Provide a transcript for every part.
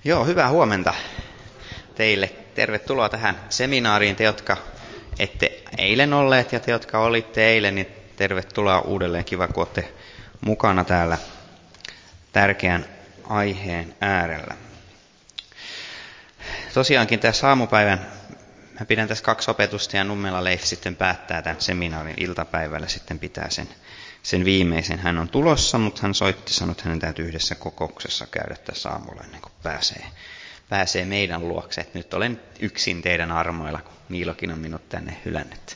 Joo, hyvää huomenta teille. Tervetuloa tähän seminaariin. Te, jotka ette eilen olleet ja te, jotka olitte eilen, niin tervetuloa uudelleen. Kiva, kun olette mukana täällä tärkeän aiheen äärellä. Tosiaankin tässä aamupäivän, mä pidän tässä 2 opetusta ja Nummela Leif sitten päättää tämän seminaarin iltapäivällä, sitten pitää sen viimeisen. Hän on tulossa, mutta hän soitti, sanoi, että hänen täytyy yhdessä kokouksessa käydä tässä aamulla ennen kuin pääsee meidän luokse. Että nyt olen yksin teidän armoilla, kun Niilokin on minut tänne hylännyt.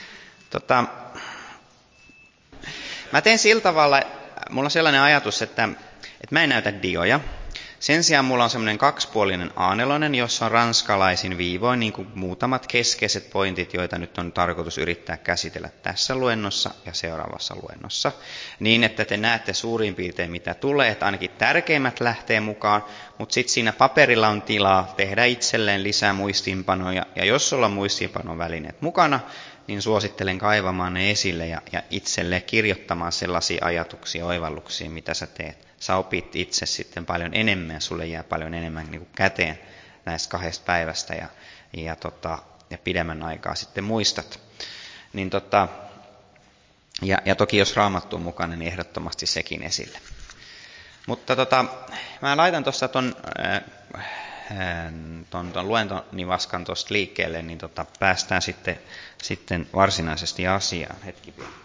Mä teen sillä tavalla, mulla on sellainen ajatus, että mä en näytä dioja. Sen sijaan mulla on semmoinen 2-puolinen A4, jossa on ranskalaisin viivoin niin kuin muutamat keskeiset pointit, joita nyt on tarkoitus yrittää käsitellä tässä luennossa ja seuraavassa luennossa. Niin, että te näette suurin piirtein mitä tulee, että ainakin tärkeimmät lähtee mukaan, mutta sitten siinä paperilla on tilaa tehdä itselleen lisää muistiinpanoja. Ja jos sulla on muistiinpanon välineet mukana, niin suosittelen kaivamaan ne esille ja itselle kirjoittamaan sellaisia ajatuksia, oivalluksia, mitä sä teet. Sä opit itse sitten paljon enemmän, sulle jää paljon enemmän niin kuin käteen näistä 2 päivästä ja pidemmän aikaa sitten muistat. Niin ja toki jos Raamattu on mukana, niin ehdottomasti sekin esille. Mutta mä laitan tuossa ton luentonivaskan tuosta liikkeelle, niin päästään sitten varsinaisesti asiaan. Hetki vielä.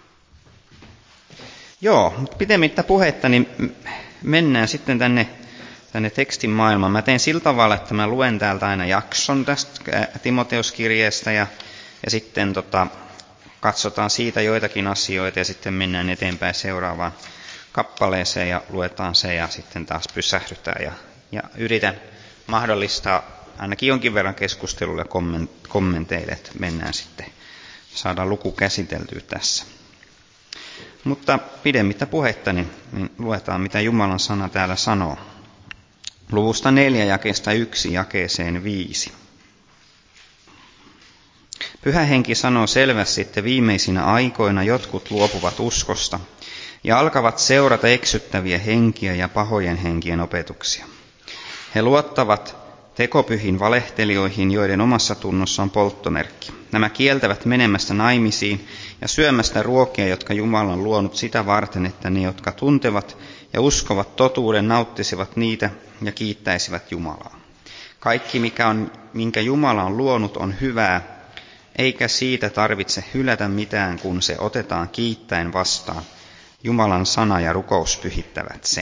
Joo, mutta pidemmittä puhetta, niin mennään sitten tänne tekstin maailmaan. Mä teen sillä tavalla, että mä luen täältä aina jakson tästä Timoteuskirjeestä ja sitten katsotaan siitä joitakin asioita ja sitten mennään eteenpäin seuraavaan kappaleeseen ja luetaan se ja sitten taas pysähdytään ja yritän mahdollistaa ainakin jonkin verran keskustelulle ja kommenteille, että mennään sitten, saadaan luku käsiteltyä tässä. Mutta pidemmittä puhetta, niin luetaan, mitä Jumalan sana täällä sanoo. Luvusta 4, jakeesta 1, jakeeseen 5. Pyhä Henki sanoo selvästi, että viimeisinä aikoina jotkut luopuvat uskosta ja alkavat seurata eksyttäviä henkiä ja pahojen henkien opetuksia. He luottavat tekopyhiin valehtelijoihin, joiden omassa tunnossa on polttomerkki. Nämä kieltävät menemästä naimisiin ja syömästä ruokia, jotka Jumala on luonut sitä varten, että ne, jotka tuntevat ja uskovat totuuden, nauttisivat niitä ja kiittäisivät Jumalaa. Kaikki, minkä Jumala on luonut, on hyvää, eikä siitä tarvitse hylätä mitään, kun se otetaan kiittäen vastaan. Jumalan sana ja rukous pyhittävät sen.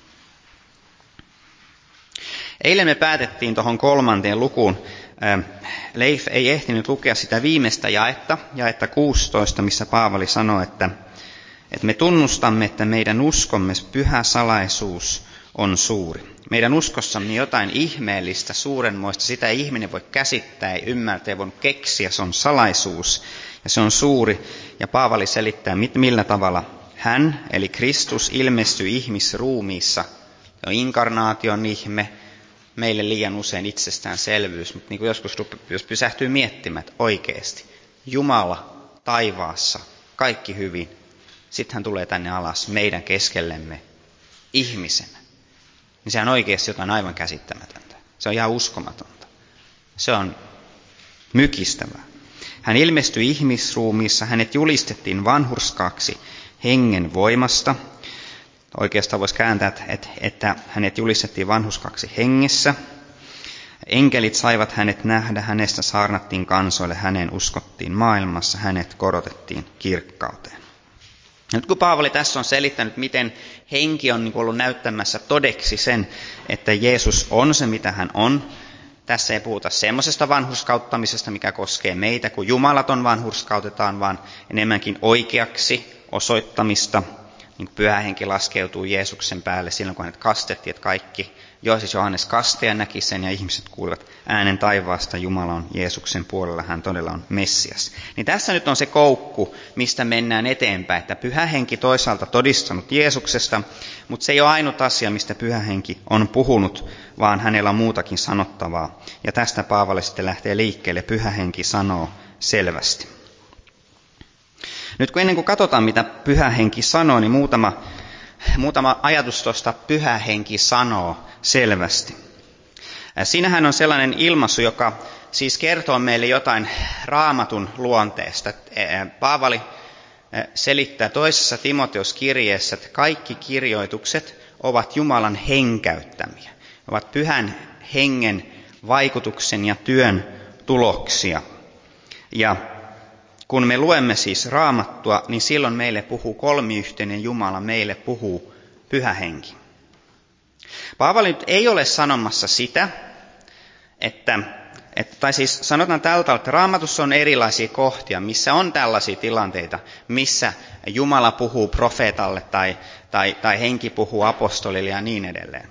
Eilen me päätettiin tuohon 3. lukuun. Leif ei ehtinyt lukea sitä viimeistä jaetta 16, missä Paavali sanoi, että me tunnustamme, että meidän uskomme pyhä salaisuus on suuri. Meidän uskossamme jotain ihmeellistä, suurenmoista, sitä ei ihminen voi käsittää, ei ymmärtää, ei voi keksiä, se on salaisuus ja se on suuri. Ja Paavali selittää, millä tavalla hän, eli Kristus, ilmestyi ihmisruumiissa. Se on inkarnaation ihme. Meille liian usein itsestäänselvyys, mutta niin kuin joskus jos pysähtyy miettimään, että oikeasti Jumala taivaassa, kaikki hyvin, sitten hän tulee tänne alas meidän keskellemme ihmisenä. Niin sehän on oikeasti jotain aivan käsittämätöntä. Se on ihan uskomatonta. Se on mykistävää. Hän ilmestyi ihmisruumiissa, hänet julistettiin vanhurskaaksi hengen voimasta. Oikeastaan voisi kääntää, että hänet julistettiin vanhurskaaksi hengessä. Enkelit saivat hänet nähdä, hänestä saarnattiin kansoille, häneen uskottiin maailmassa, hänet korotettiin kirkkauteen. Nyt kun Paavali tässä on selittänyt, miten henki on ollut näyttämässä todeksi sen, että Jeesus on se, mitä hän on. Tässä ei puhuta semmoisesta vanhurskauttamisesta, mikä koskee meitä, kun jumalaton vanhurskautetaan, vaan enemmänkin oikeaksi osoittamista. Niin Pyhä Henki laskeutuu Jeesuksen päälle silloin, kun hänet kastettiin, että kaikki, siis Johannes kastaja näki sen ja ihmiset kuulivat äänen taivaasta, Jumala on Jeesuksen puolella, hän todella on Messias. Niin tässä nyt on se koukku, mistä mennään eteenpäin, että Pyhä Henki toisaalta todistanut Jeesuksesta, mutta se ei ole ainut asia, mistä Pyhä Henki on puhunut, vaan hänellä on muutakin sanottavaa. Ja tästä Paavali sitten lähtee liikkeelle, Pyhä Henki sanoo selvästi. Nyt kun ennen kuin katsotaan, mitä Pyhä Henki sanoo, niin muutama ajatus tuosta Pyhä Henki sanoo selvästi. Siinähän on sellainen ilmaisu, joka siis kertoo meille jotain Raamatun luonteesta. Paavali selittää toisessa Timoteus-kirjeessä, että kaikki kirjoitukset ovat Jumalan henkäyttämiä. Ovat pyhän hengen vaikutuksen ja työn tuloksia. Ja kun me luemme siis Raamattua, niin silloin meille puhuu kolmiyhteinen Jumala, meille puhuu pyhä henki. Paavali nyt ei ole sanomassa sitä, tai siis sanotaan tältä tavalla, että Raamatussa on erilaisia kohtia, missä on tällaisia tilanteita, missä Jumala puhuu profeetalle tai henki puhuu apostolille ja niin edelleen.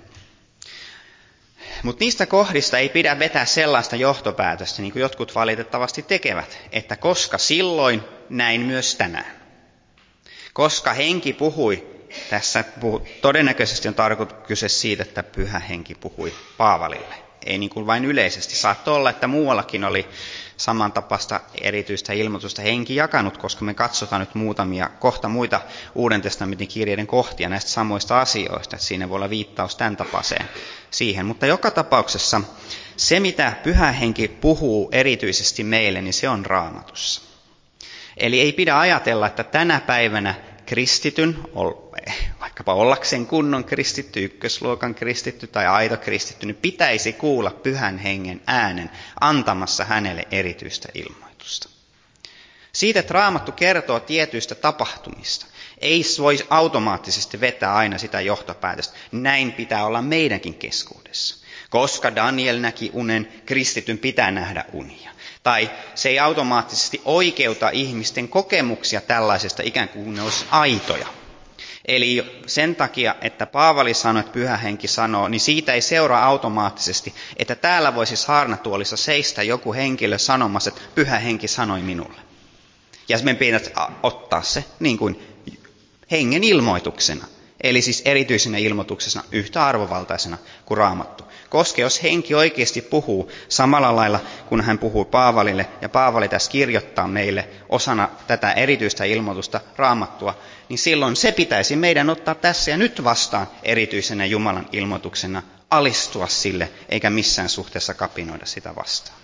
Mutta niistä kohdista ei pidä vetää sellaista johtopäätöstä, niin kuin jotkut valitettavasti tekevät, että koska silloin, näin myös tänään. Koska henki puhui, tässä todennäköisesti on kyse siitä, että pyhä henki puhui Paavalille. Ei niin kuin vain yleisesti. Saattoi olla, että muuallakin oli samantapaista erityistä ilmoitusta henki jakanut, koska me katsotaan nyt kohta muita Uuden testamentin kirjeiden kohtia näistä samoista asioista. Että siinä voi olla viittaus tämän tapaiseen siihen. Mutta joka tapauksessa se, mitä pyhä henki puhuu erityisesti meille, niin se on Raamatussa. Eli ei pidä ajatella, että tänä päivänä kristityn, vaikkapa ollakseen kunnon kristitty, ykkösluokan kristitty tai aito kristitty, niin pitäisi kuulla pyhän hengen äänen antamassa hänelle erityistä ilmoitusta. Siitä, että Raamattu kertoo tietyistä tapahtumista, ei voi automaattisesti vetää aina sitä johtopäätöstä. Näin pitää olla meidänkin keskuudessa. Koska Daniel näki unen, kristityn pitää nähdä unia. Tai se ei automaattisesti oikeuta ihmisten kokemuksia tällaisesta ikään kuin ne olisi aitoja. Eli sen takia, että Paavali sanoi, että pyhä henki sanoo, niin siitä ei seuraa automaattisesti, että täällä voisi saarnatuolissa seistä joku henkilö sanomassa, että pyhä henki sanoi minulle. Ja me pitäisi ottaa se niin kuin hengen ilmoituksena. Eli siis erityisenä ilmoituksena yhtä arvovaltaisena kuin Raamattu. Koska jos henki oikeasti puhuu samalla lailla, kun hän puhuu Paavalille, ja Paavali tässä kirjoittaa meille osana tätä erityistä ilmoitusta Raamattua, niin silloin se pitäisi meidän ottaa tässä ja nyt vastaan erityisenä Jumalan ilmoituksena, alistua sille, eikä missään suhteessa kapinoida sitä vastaan.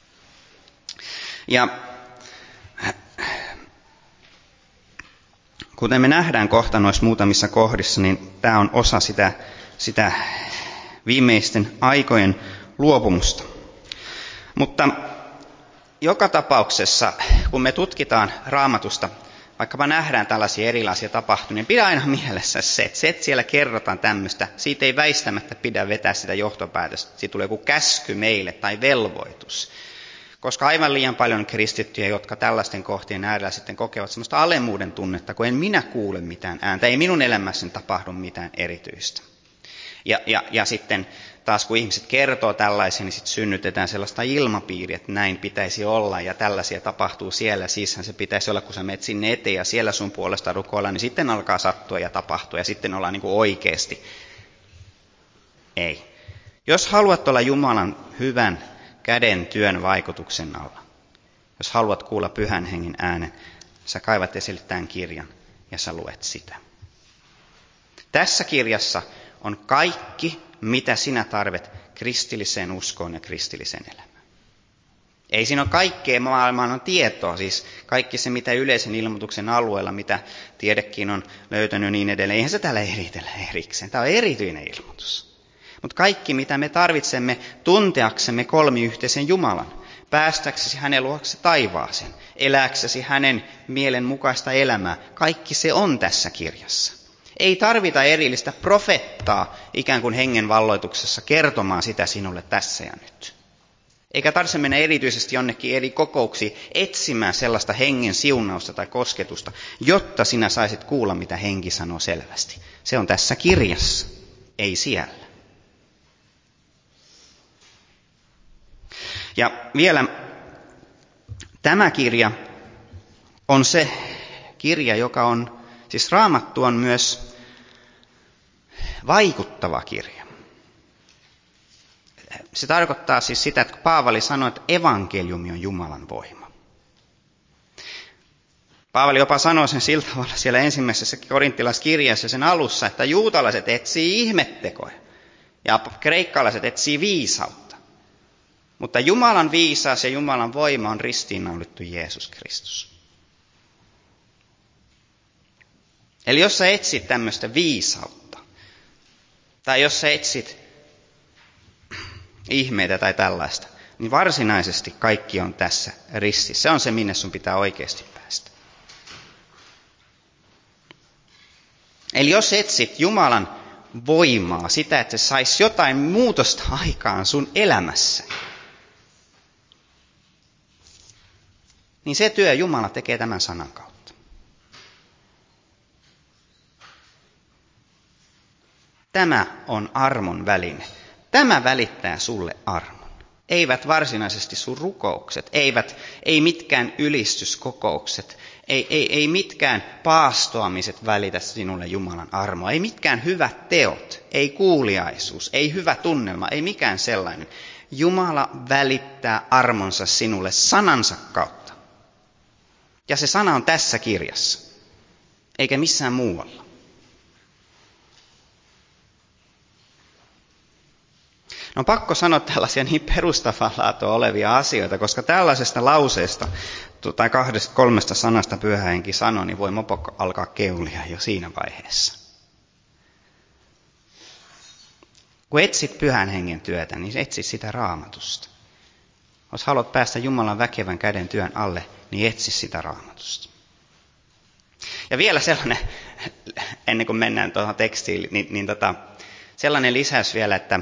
Ja kuten me nähdään kohta noissa muutamissa kohdissa, niin tämä on osa sitä viimeisten aikojen luopumusta. Mutta joka tapauksessa, kun me tutkitaan Raamatusta, vaikkapa nähdään tällaisia erilaisia tapahtumia, niin pidä aina mielessä se, että siellä kerrotaan tämmöistä, siitä ei väistämättä pidä vetää sitä johtopäätöstä, siitä tulee joku käsky meille tai velvoitus. Koska aivan liian paljon kristittyjä, jotka tällaisten kohtien äärellä sitten kokevat sellaista alemmuuden tunnetta, kun en minä kuule mitään ääntä, ei minun elämässäni tapahdu mitään erityistä. Ja sitten taas kun ihmiset kertoo tällaisia, niin sitten synnytetään sellaista ilmapiiriä, että näin pitäisi olla ja tällaisia tapahtuu siellä. Siishän se pitäisi olla, kun sä menet sinne eteen ja siellä sun puolesta rukoillaan, niin sitten alkaa sattua ja tapahtua ja sitten ollaan niin kuin oikeasti. Ei. Jos haluat olla Jumalan hyvän käden työn vaikutuksen alla, jos haluat kuulla pyhän hengen äänen, sä kaivat esille tämän kirjan ja sä luet sitä. Tässä kirjassa on kaikki, mitä sinä tarvit kristilliseen uskoon ja kristilliseen elämään. Ei siinä ole kaikkea maailman tietoa, siis kaikki se, mitä yleisen ilmoituksen alueella, mitä tiedekin on löytänyt niin edelleen. Eihän se täällä eritellä erikseen. Tämä on erityinen ilmoitus. Mutta kaikki, mitä me tarvitsemme tunteaksemme kolmiyhteisen Jumalan, päästäksesi hänen luokse taivaaseen, elääksesi hänen mielen mukaista elämää, kaikki se on tässä kirjassa. Ei tarvita erillistä profettaa ikään kuin hengen valloituksessa kertomaan sitä sinulle tässä ja nyt. Eikä tarvitse mennä erityisesti jonnekin eri kokouksiin etsimään sellaista hengen siunausta tai kosketusta, jotta sinä saisit kuulla, mitä henki sanoo selvästi. Se on tässä kirjassa, ei siellä. Ja vielä tämä kirja on se kirja, joka on, siis Raamattu on myös vaikuttava kirja. Se tarkoittaa siis sitä, että Paavali sanoi, että evankeliumi on Jumalan voima. Paavali jopa sanoi sen sillä tavalla siellä ensimmäisessä korinttilaiskirjassa sen alussa, että juutalaiset etsii ihmettekoja ja kreikkalaiset etsii viisautta. Mutta Jumalan viisaus ja Jumalan voima on ristiinnaulittu Jeesus Kristus. Eli jos sä etsit tämmöistä viisautta, tai jos sä etsit ihmeitä tai tällaista, niin varsinaisesti kaikki on tässä ristissä. Se on se, minne sun pitää oikeasti päästä. Eli jos etsit Jumalan voimaa, sitä, että se saisi jotain muutosta aikaan sun elämässä, niin se työ Jumala tekee tämän sanan kautta. Tämä on armon väline. Tämä välittää sulle armon. Eivät varsinaisesti sun rukoukset, ei mitkään ylistyskokoukset, ei mitkään paastoamiset välitä sinulle Jumalan armoa. Ei mitkään hyvät teot, ei kuuliaisuus, ei hyvä tunnelma, ei mikään sellainen. Jumala välittää armonsa sinulle sanansa kautta. Ja se sana on tässä kirjassa, eikä missään muualla. No on pakko sanoa tällaisia niin perustavanlaatua olevia asioita, koska tällaisesta lauseesta tai 2-3 sanasta Pyhä Henki sanoi, niin voi mopo alkaa keulia jo siinä vaiheessa. Kun etsit Pyhän Hengen työtä, niin etsit sitä Raamatusta. Jos haluat päästä Jumalan väkevän käden työn alle, niin etsi sitä Raamatusta. Ja vielä sellainen, ennen kuin mennään tuohon tekstiin, sellainen lisäys vielä, että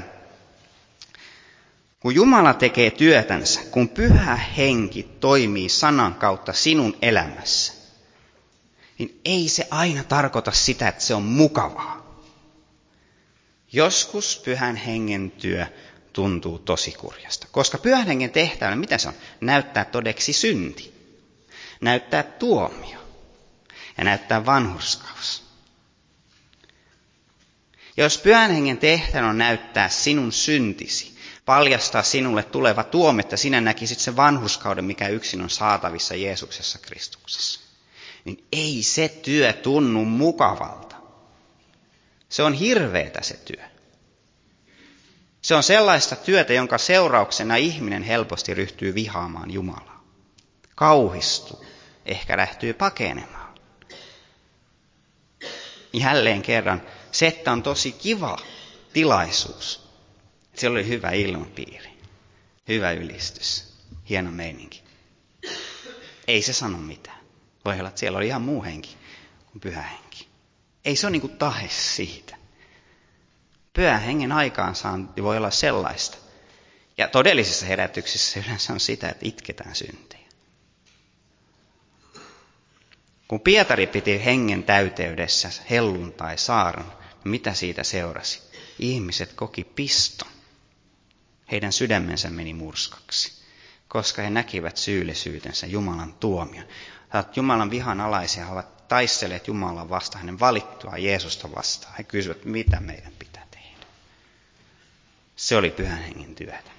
kun Jumala tekee työtänsä, kun Pyhä Henki toimii sanan kautta sinun elämässä, niin ei se aina tarkoita sitä, että se on mukavaa. Joskus Pyhän Hengen työ tuntuu tosi kurjasta, koska Pyhän Hengen tehtävänä, mitä se on? Näyttää todeksi synti, näyttää tuomio ja näyttää vanhurskaus. Jos Pyhän Hengen tehtävänä on näyttää sinun syntisi, paljastaa sinulle tuleva tuomio, että sinä näkisit sen vanhurskauden, mikä yksin on saatavissa Jeesuksessa Kristuksessa, niin ei se työ tunnu mukavalta. Se on hirveetä se työ. Se on sellaista työtä, jonka seurauksena ihminen helposti ryhtyy vihaamaan Jumalaa. Kauhistuu, ehkä lähtyy pakenemaan. Jälleen kerran, se, että on tosi kiva tilaisuus. Siellä oli hyvä ilmapiiri, hyvä ylistys, hieno meininki. Ei se sano mitään. Voi olla, että siellä oli ihan muu henki kuin Pyhä Henki. Ei se ole niin kuin tahe siitä. Pyhän Hengen aikaansaanti voi olla sellaista. Ja todellisissa herätyksissä yleensä on sitä, että itketään syntejä. Kun Pietari piti hengen täyteydessä helluntai saaran, mitä siitä seurasi? Ihmiset koki piston. Heidän sydämensä meni murskaksi, koska he näkivät syyllisyytensä Jumalan tuomion. He ovat Jumalan vihan alaisia, he ovat taistelleet Jumalan vastaan, hänen valittua Jeesusta vastaan. He kysyvät, mitä meidän pitää tehdä. Se oli Pyhän Hengen työtä.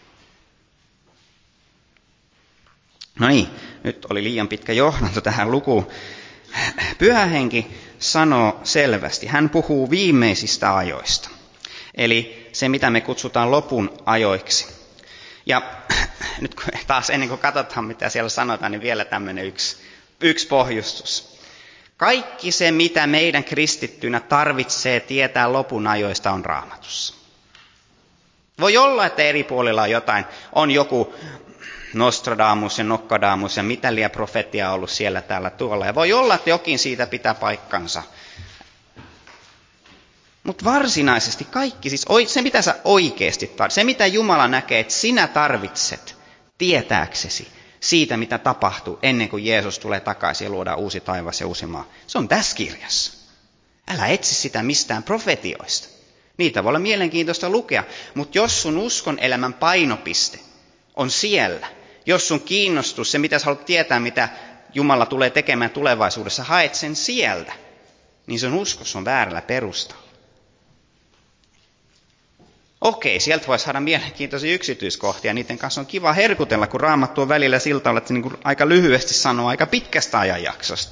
No niin, nyt oli liian pitkä johdanto tähän lukuun. Pyhä Henki sanoo selvästi, hän puhuu viimeisistä ajoista. Eli se, mitä me kutsutaan lopun ajoiksi. Ja nyt taas ennen kuin katsotaan, mitä siellä sanotaan, niin vielä tämmöinen yksi pohjustus. Kaikki se, mitä meidän kristittynä tarvitsee tietää lopun ajoista, on Raamatussa. Voi olla, että eri puolilla on jotain, on joku Nostradamus ja Nokkadamus ja mitä liian profetia on ollut siellä täällä tuolla. Ja voi olla, että jokin siitä pitää paikkansa. Mutta varsinaisesti kaikki, siis se mitä sä oikeasti tarvitset, se mitä Jumala näkee, että sinä tarvitset tietääksesi siitä, mitä tapahtuu ennen kuin Jeesus tulee takaisin ja luodaan uusi taivas ja uusi maa. Se on tässä kirjassa. Älä etsi sitä mistään profetioista. Niitä voi olla mielenkiintoista lukea, mutta jos sun uskon elämän painopiste on siellä, jos sun kiinnostus, se mitä sä haluat tietää, mitä Jumala tulee tekemään tulevaisuudessa, haet sen sieltä, niin sun uskos on väärällä perustalla. Okei, sieltä voi saada mielenkiintoisia yksityiskohtia, niiden kanssa on kiva herkutella, kun Raamattu on välillä sillä tavalla, että se niin aika lyhyesti sanoo aika pitkästä ajanjaksosta.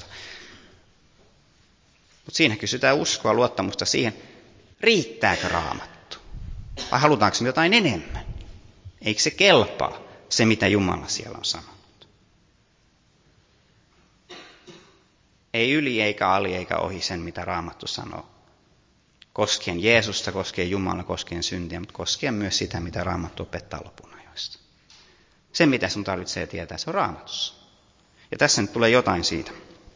Mutta siinä kysytään uskoa, luottamusta siihen, riittääkö Raamattu? Vai halutaanko jotain enemmän? Eikö se kelpaa? se, mitä Jumala siellä on sanonut. Ei yli eikä ali eikä ohi sen, mitä Raamattu sanoo. Koskien Jeesusta, koskien Jumalaa, koskien syntiä, mutta koskien myös sitä, mitä Raamattu opettaa lopun ajoista. Se, mitä sun tarvitsee tietää, se on Raamatussa. Ja tässä nyt tulee jotain siitä.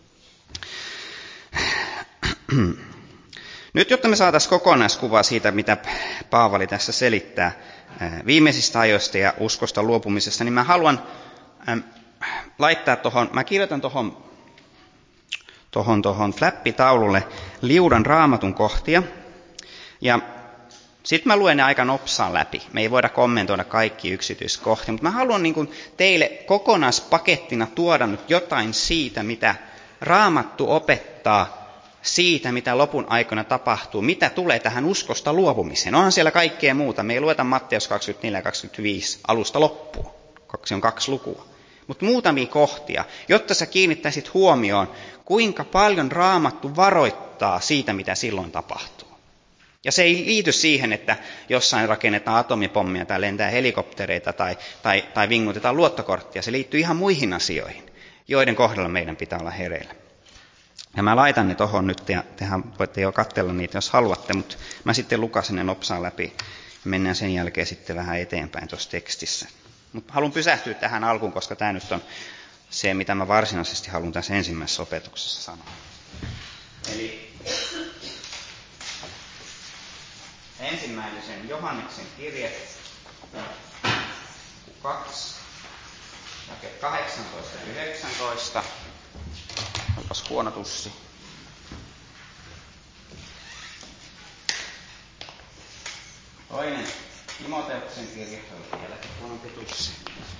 Nyt, jotta me saataisiin kokonaiskuvaa siitä, mitä Paavali tässä selittää viimeisistä ajoista ja uskosta luopumisesta, niin mä haluan laittaa mä kirjoitan tuohon flappitaululle liudan Raamatun kohtia. Ja sitten mä luen ne aika nopsaan läpi. Me ei voida kommentoida kaikki yksityiskohtia, mutta mä haluan niin kuin teille kokonaispakettina tuoda nyt jotain siitä, mitä Raamattu opettaa siitä, mitä lopun aikana tapahtuu, mitä tulee tähän uskosta luopumiseen. Onhan siellä kaikkea muuta. Me ei lueta Matteus 24 ja 25 alusta loppuun. Se on 2 lukua. Mutta muutamia kohtia, jotta sä kiinnittäisit huomioon, kuinka paljon Raamattu varoittaa siitä, mitä silloin tapahtuu. Ja se ei liity siihen, että jossain rakennetaan atomipommia tai lentää helikoptereita tai vingutetaan luottokorttia. Se liittyy ihan muihin asioihin, joiden kohdalla meidän pitää olla hereillä. Ja mä laitan ne tohon nyt, ja tehän voitte jo katsella niitä, jos haluatte, mutta mä sitten lukasin ne nopsaan läpi ja mennään sen jälkeen sitten vähän eteenpäin tuossa tekstissä. Mutta haluan pysähtyä tähän alkuun, koska tämä nyt on se, mitä mä varsinaisesti haluan tässä ensimmäisessä opetuksessa sanoa. Eli ensimmäisen Johanneksen kirje, 2, jake 18 ja 19. Onpas huono tussi. Toinen Timoteuksen kirje, on vieläkin huonompi tussi.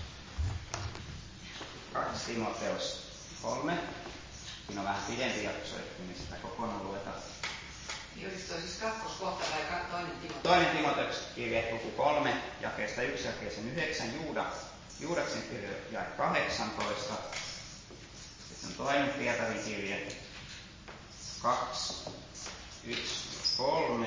2 Timoteus 3. Siinä on vähän pidempi jakso, että me sitä kokonaan luetaan. Se on siis kakkoskohta vai toinen Timoteus? Toinen Timoteuksen kirje, luku 3, jakeesta 1 jakeeseen 9, Juudaksen kirje, jae 18. Sitten on toinen Pietarin kirje, 2, 1, 3.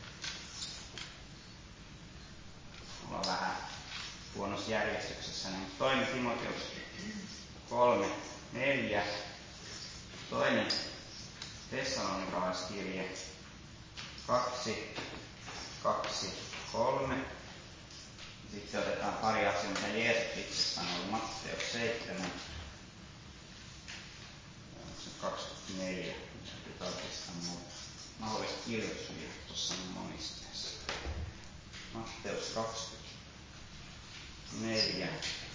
Mulla on vähän huonossa järjestyksessä, niin toinen Timoteus 3, 4. Toinen Tessalonikalaiskirje 2, 2, 3. Sitten otetaan pari asiaa, mitä Jeesus itse sanoi, Matteus 7. 24. Täytyy tarkistaa muuta. Mahdollisesti kirjoitusvirhe tuossa monisteessa. Matteus 24,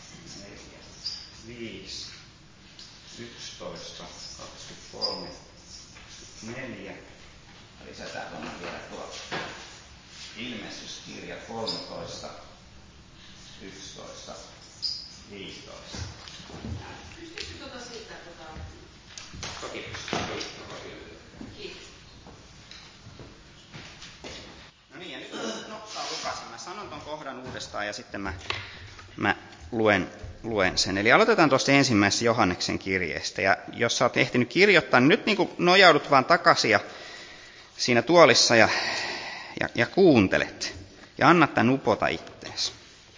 5, 11, 23, 4. Lisätään tuonne vielä tuo ilmestyskirja 13, 11, 15. Pystytkö siitä? Toki. Kiitos. No niin, ja nyt nopsaa lukasin. Mä sanon ton kohdan uudestaan ja sitten mä luen sen. Eli aloitetaan tuosta ensimmäisestä Johanneksen kirjeestä. Ja jos sä oot ehtinyt kirjoittaa, niin nyt niin kuin nojaudut vaan takaisin ja siinä tuolissa ja kuuntelet. Ja annat tän upota ittees.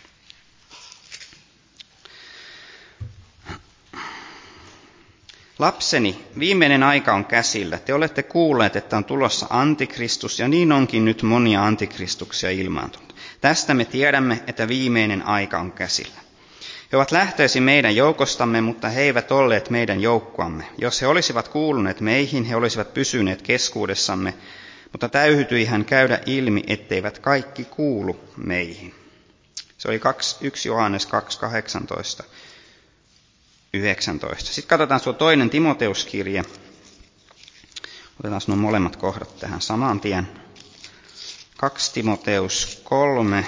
Lapseni, viimeinen aika on käsillä. Te olette kuulleet, että on tulossa antikristus, ja niin onkin nyt monia antikristuksia ilmaantunut. Tästä me tiedämme, että viimeinen aika on käsillä. He ovat lähtöisin meidän joukostamme, mutta he eivät olleet meidän joukkoamme. Jos he olisivat kuuluneet meihin, he olisivat pysyneet keskuudessamme, mutta täytyihän käydä ilmi, etteivät kaikki kuulu meihin. Se oli 1 Johannes 2, 18. 19. Sitten katsotaan tuo toinen Timoteuskirje. Otetaan nuo molemmat kohdat tähän saman tien. 2 Timoteus 3.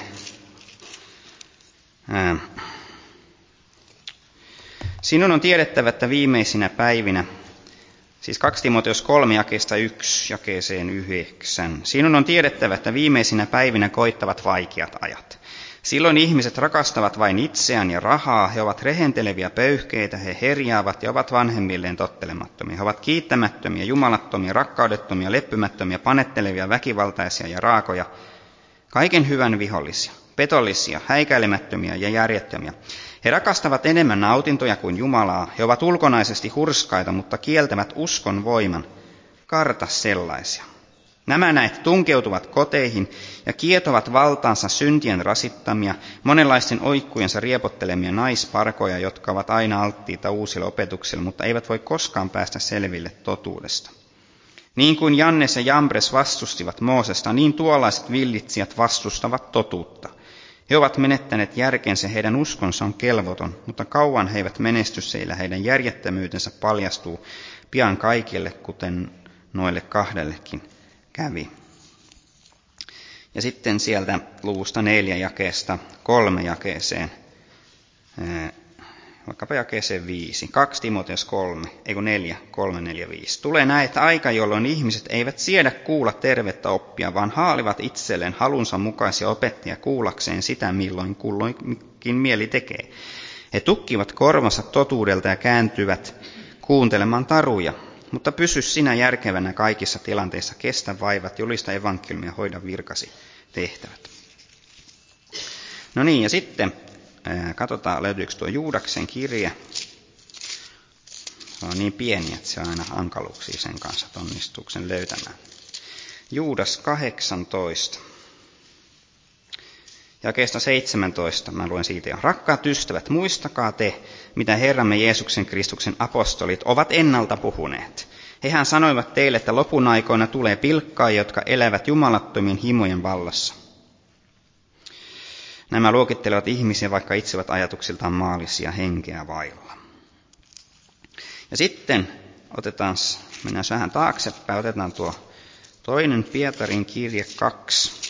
Sinun on tiedettävä, että viimeisinä päivinä, siis 2 Timoteus 3 jakeesta 1 jakeeseen 9. Sinun on tiedettävä, että viimeisinä päivinä koittavat vaikeat ajat. Silloin ihmiset rakastavat vain itseään ja rahaa, he ovat rehenteleviä pöyhkeitä, he herjaavat ja ovat vanhemmilleen tottelemattomia. He ovat kiittämättömiä, jumalattomia, rakkaudettomia, leppymättömiä, panettelevia, väkivaltaisia ja raakoja, kaiken hyvän vihollisia, petollisia, häikäilemättömiä ja järjettömiä. He rakastavat enemmän nautintoja kuin Jumalaa. He ovat ulkonaisesti hurskaita, mutta kieltävät uskon voiman. Karta sellaisia. Nämä näet tunkeutuvat koteihin ja kietovat valtaansa syntien rasittamia, monenlaisten oikkujensa riepottelemia naisparkoja, jotka ovat aina alttiita uusille opetuksille, mutta eivät voi koskaan päästä selville totuudesta. Niin kuin Jannes ja Jambres vastustivat Moosesta, niin tuollaiset villitsijät vastustavat totuutta. He ovat menettäneet järkensä, heidän uskonsa on kelvoton, mutta kauan he eivät menesty, sillä heidän järjettömyytensä paljastuu pian kaikille, kuten noille kahdellekin kävi. Ja sitten sieltä luvusta 4 jakeesta 3 jakeeseen, vaikkapa jakeeseen 5, 2 Timoteus 4, 3, 4, 5. Tulee näet aika, jolloin ihmiset eivät siedä kuulla tervettä oppia, vaan haalivat itselleen halunsa mukaisia opettajia kuullakseen sitä, milloin kulloinkin mieli tekee. He tukkivat korvansa totuudelta ja kääntyvät kuuntelemaan taruja. Mutta pysy sinä järkevänä kaikissa tilanteissa, kestä vaivat, julista evankeliumia, hoida virkasi tehtävät. No niin, ja sitten katsotaan, löytyykö tuo Juudaksen kirje. Se on niin pieni, että se on aina hankaluuksia sen kanssa, että onnistuu sen löytämään. Juudas 18. Jakeesta 17, mä luen siitä jo. Rakkaat ystävät, muistakaa te, mitä Herramme Jeesuksen Kristuksen apostolit ovat ennalta puhuneet. Hehän sanoivat teille, että lopun aikoina tulee pilkkaajia, jotka elävät jumalattomien himojen vallassa. Nämä luokittelevat ihmisiä, vaikka itse ovat ajatuksiltaan maallisia, henkeä vailla. Ja sitten mennään vähän taaksepäin, otetaan tuo toinen Pietarin kirje 2.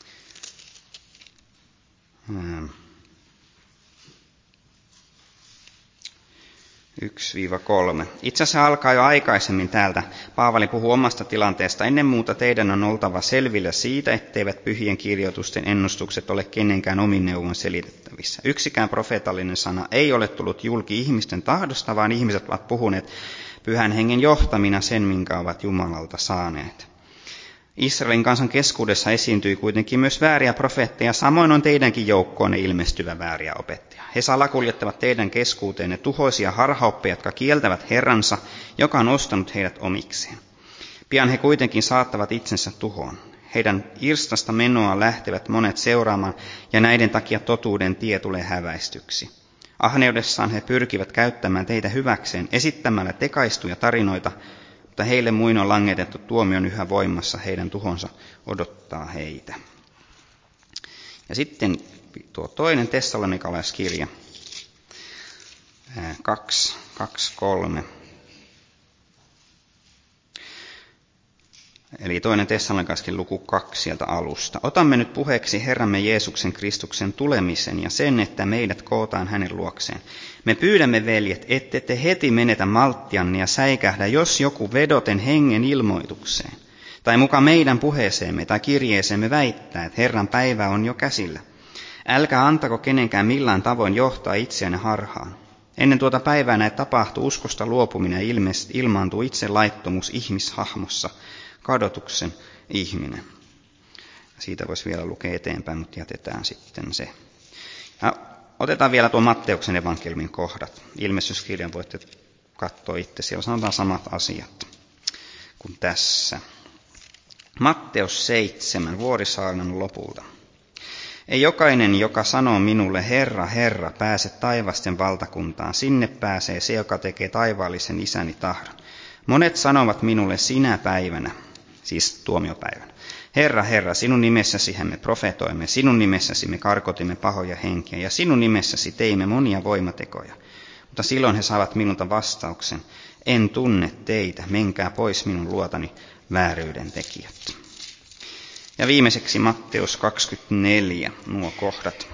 1-3. Itse asiassa alkaa jo aikaisemmin täältä. Paavali puhuu omasta tilanteesta. Ennen muuta teidän on oltava selvillä siitä, etteivät pyhien kirjoitusten ennustukset ole kenenkään omin neuvon selitettävissä. Yksikään profeetallinen sana ei ole tullut julki ihmisten tahdosta, vaan ihmiset ovat puhuneet Pyhän Hengen johtamina sen, minkä ovat Jumalalta saaneet. Israelin kansan keskuudessa esiintyi kuitenkin myös vääriä profeetteja, samoin on teidänkin joukkoonne ilmestyvä vääriä opettajia. He salakuljettavat teidän keskuuteenne tuhoisia harhaoppeja, jotka kieltävät Herransa, joka on ostanut heidät omikseen. Pian he kuitenkin saattavat itsensä tuhoon. Heidän irstasta menoa lähtevät monet seuraamaan, ja näiden takia totuuden tie tulee häväistyksi. Ahneudessaan he pyrkivät käyttämään teitä hyväkseen esittämällä tekaistuja tarinoita, mutta heille muin on langetettu tuomion yhä voimassa, heidän tuhonsa odottaa heitä. Ja sitten tuo toinen tessalonikalaiskirja, 2:3. Eli toinen Tessalonikalaiskirja luku 2 sieltä alusta. Otamme nyt puheeksi Herramme Jeesuksen Kristuksen tulemisen ja sen, että meidät kootaan hänen luokseen. Me pyydämme, veljet, ette te heti menetä malttianne ja säikähdä, jos joku vedoten hengen ilmoitukseen, tai muka meidän puheeseemme tai kirjeeseemme väittää, että Herran päivä on jo käsillä. Älkää antako kenenkään millään tavoin johtaa itseänne harhaan. Ennen tuota päivää näet tapahtuu uskosta luopuminen ja ilmaantuu itse laittomuus ihmishahmossa, kadotuksen ihminen. Siitä voisi vielä lukea eteenpäin, mutta jätetään sitten se. Ja otetaan vielä tuo Matteuksen evankeliumin kohdat. Ilmestyskirjan voitte katsoa itse, siellä sanotaan samat asiat kuin tässä. Matteus 7, Vuorisaarnan lopulta. Ei jokainen, joka sanoo minulle, Herra, Herra, pääse taivasten valtakuntaan. Sinne pääsee se, joka tekee taivaallisen isäni tahdon. Monet sanovat minulle sinä päivänä, siis tuomiopäivänä. Herra, Herra, sinun nimessäsi me profetoimme, sinun nimessäsi me karkotimme pahoja henkiä ja sinun nimessäsi teimme monia voimatekoja. Mutta silloin he saavat minulta vastauksen, en tunne teitä, menkää pois minun luotani vääryyden tekijät. Ja viimeiseksi Matteus 24, nuo kohdat.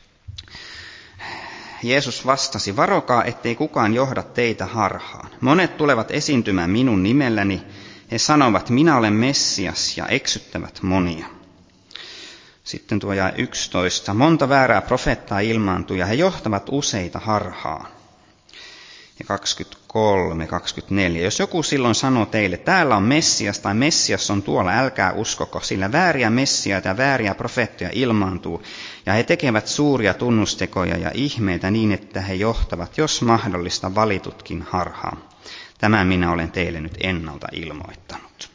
Jeesus vastasi, varokaa, ettei kukaan johda teitä harhaan. Monet tulevat esiintymään minun nimelläni, he sanovat, minä olen Messias, ja eksyttävät monia. Sitten tuo jae 11. Monta väärää profeettaa ilmaantuu, ja he johtavat useita harhaan. ja 23, 24. Jos joku silloin sanoo teille, täällä on Messias tai Messias on tuolla, älkää uskoko, sillä vääriä messioita ja vääriä profeettoja ilmaantuu, ja he tekevät suuria tunnustekoja ja ihmeitä niin, että he johtavat, jos mahdollista, valitutkin harhaan. Tämän minä olen teille nyt ennalta ilmoittanut.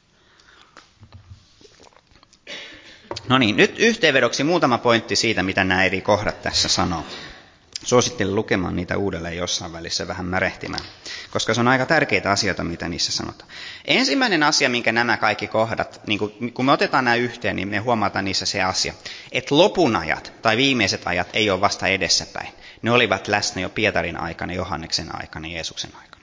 No niin, nyt yhteenvedoksi muutama pointti siitä, mitä nämä eri kohdat tässä sanoo. Suosittelen lukemaan niitä uudelleen jossain välissä vähän märehtimään, koska se on aika tärkeitä asioita, mitä niissä sanotaan. Ensimmäinen asia, minkä nämä kaikki kohdat, niin kun me otetaan nämä yhteen, niin me huomataan niissä se asia, että lopun ajat tai viimeiset ajat ei ole vasta edessäpäin. Ne olivat läsnä jo Pietarin aikana, Johanneksen aikana, Jeesuksen aikana.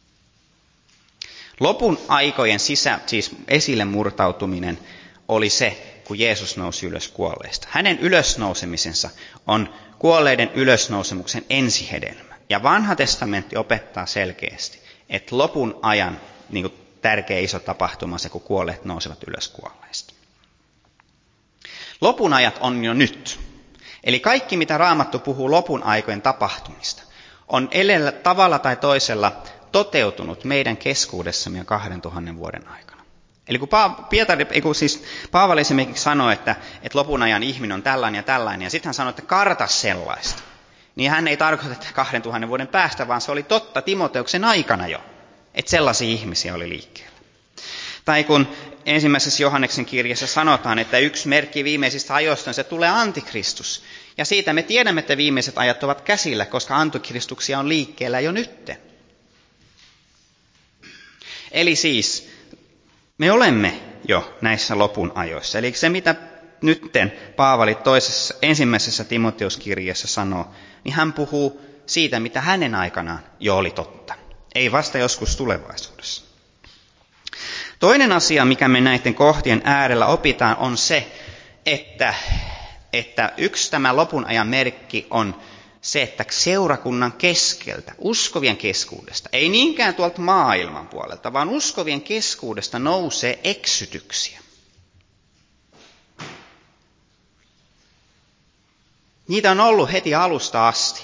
Lopun aikojen siis esille murtautuminen oli se, kun Jeesus nousi ylös kuolleista. Hänen ylösnousemisensa on kuolleiden ylösnousemuksen ensihedelmä. Ja Vanha testamentti opettaa selkeästi, että lopun ajan tärkeä iso tapahtuma se, kun kuolleet nousevat ylös kuolleista. Lopun ajat on jo nyt. Eli kaikki, mitä Raamattu puhuu lopun aikojen tapahtumista, on edellä tavalla tai toisella toteutunut meidän keskuudessamme jo 2000 vuoden aikana. Eli kun Paavali esimerkiksi sanoi, että lopun ajan ihminen on tällainen ja tällainen, ja sitten hän sanoi, että karta sellaista, niin hän ei tarkoita, että 2000 vuoden päästä, vaan se oli totta Timoteuksen aikana jo, että sellaisia ihmisiä oli liikkeellä. Tai kun ensimmäisessä Johanneksen kirjassa sanotaan, että yksi merkki viimeisistä ajoista on, se tulee antikristus. Ja siitä me tiedämme, että viimeiset ajat ovat käsillä, koska antikristuksia on liikkeellä jo nytten. Eli siis me olemme jo näissä lopun ajoissa. Eli se, mitä nytten Paavali ensimmäisessä Timoteuskirjassa sanoo, niin hän puhuu siitä, mitä hänen aikanaan jo oli totta. Ei vasta joskus tulevaisuudessa. Toinen asia, mikä me näiden kohtien äärellä opitaan, on se, että yksi tämä lopun ajan merkki on se, että seurakunnan keskeltä, uskovien keskuudesta, ei niinkään tuolta maailman puolelta, vaan uskovien keskuudesta nousee eksytyksiä. Niitä on ollut heti alusta asti.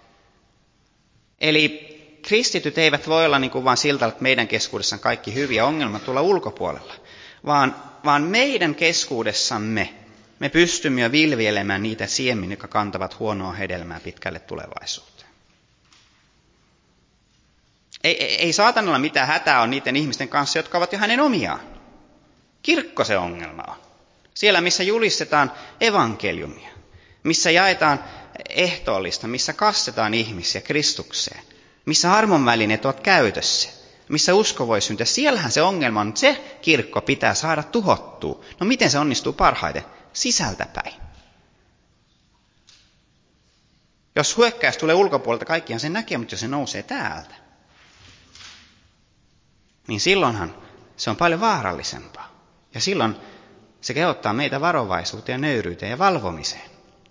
Eli kristityt eivät voi olla niin kuin vaan siltä, että meidän keskuudessa on kaikki hyviä, ongelmat tuolla ulkopuolella, vaan meidän keskuudessamme me pystymme jo viljelemään niitä siemeniä, jotka kantavat huonoa hedelmää pitkälle tulevaisuuteen. Ei saatanalla mitään hätää on niiden ihmisten kanssa, jotka ovat jo hänen omiaan. Kirkko se ongelma on. Siellä, missä julistetaan evankeliumia, missä jaetaan ehtoollista, missä kastetaan ihmisiä Kristukseen, missä armonvälineet ovat käytössä, missä usko voi syntyä. Siellähän se ongelma on, että se kirkko pitää saada tuhottua. No miten se onnistuu parhaiten? Sisältäpäin. Jos hyökkäys tulee ulkopuolelta, kaikkihan sen näkee, mutta jos se nousee täältä, niin silloinhan se on paljon vaarallisempaa. Ja silloin se kehottaa meitä varovaisuuteen ja nöyryyteen ja valvomiseen.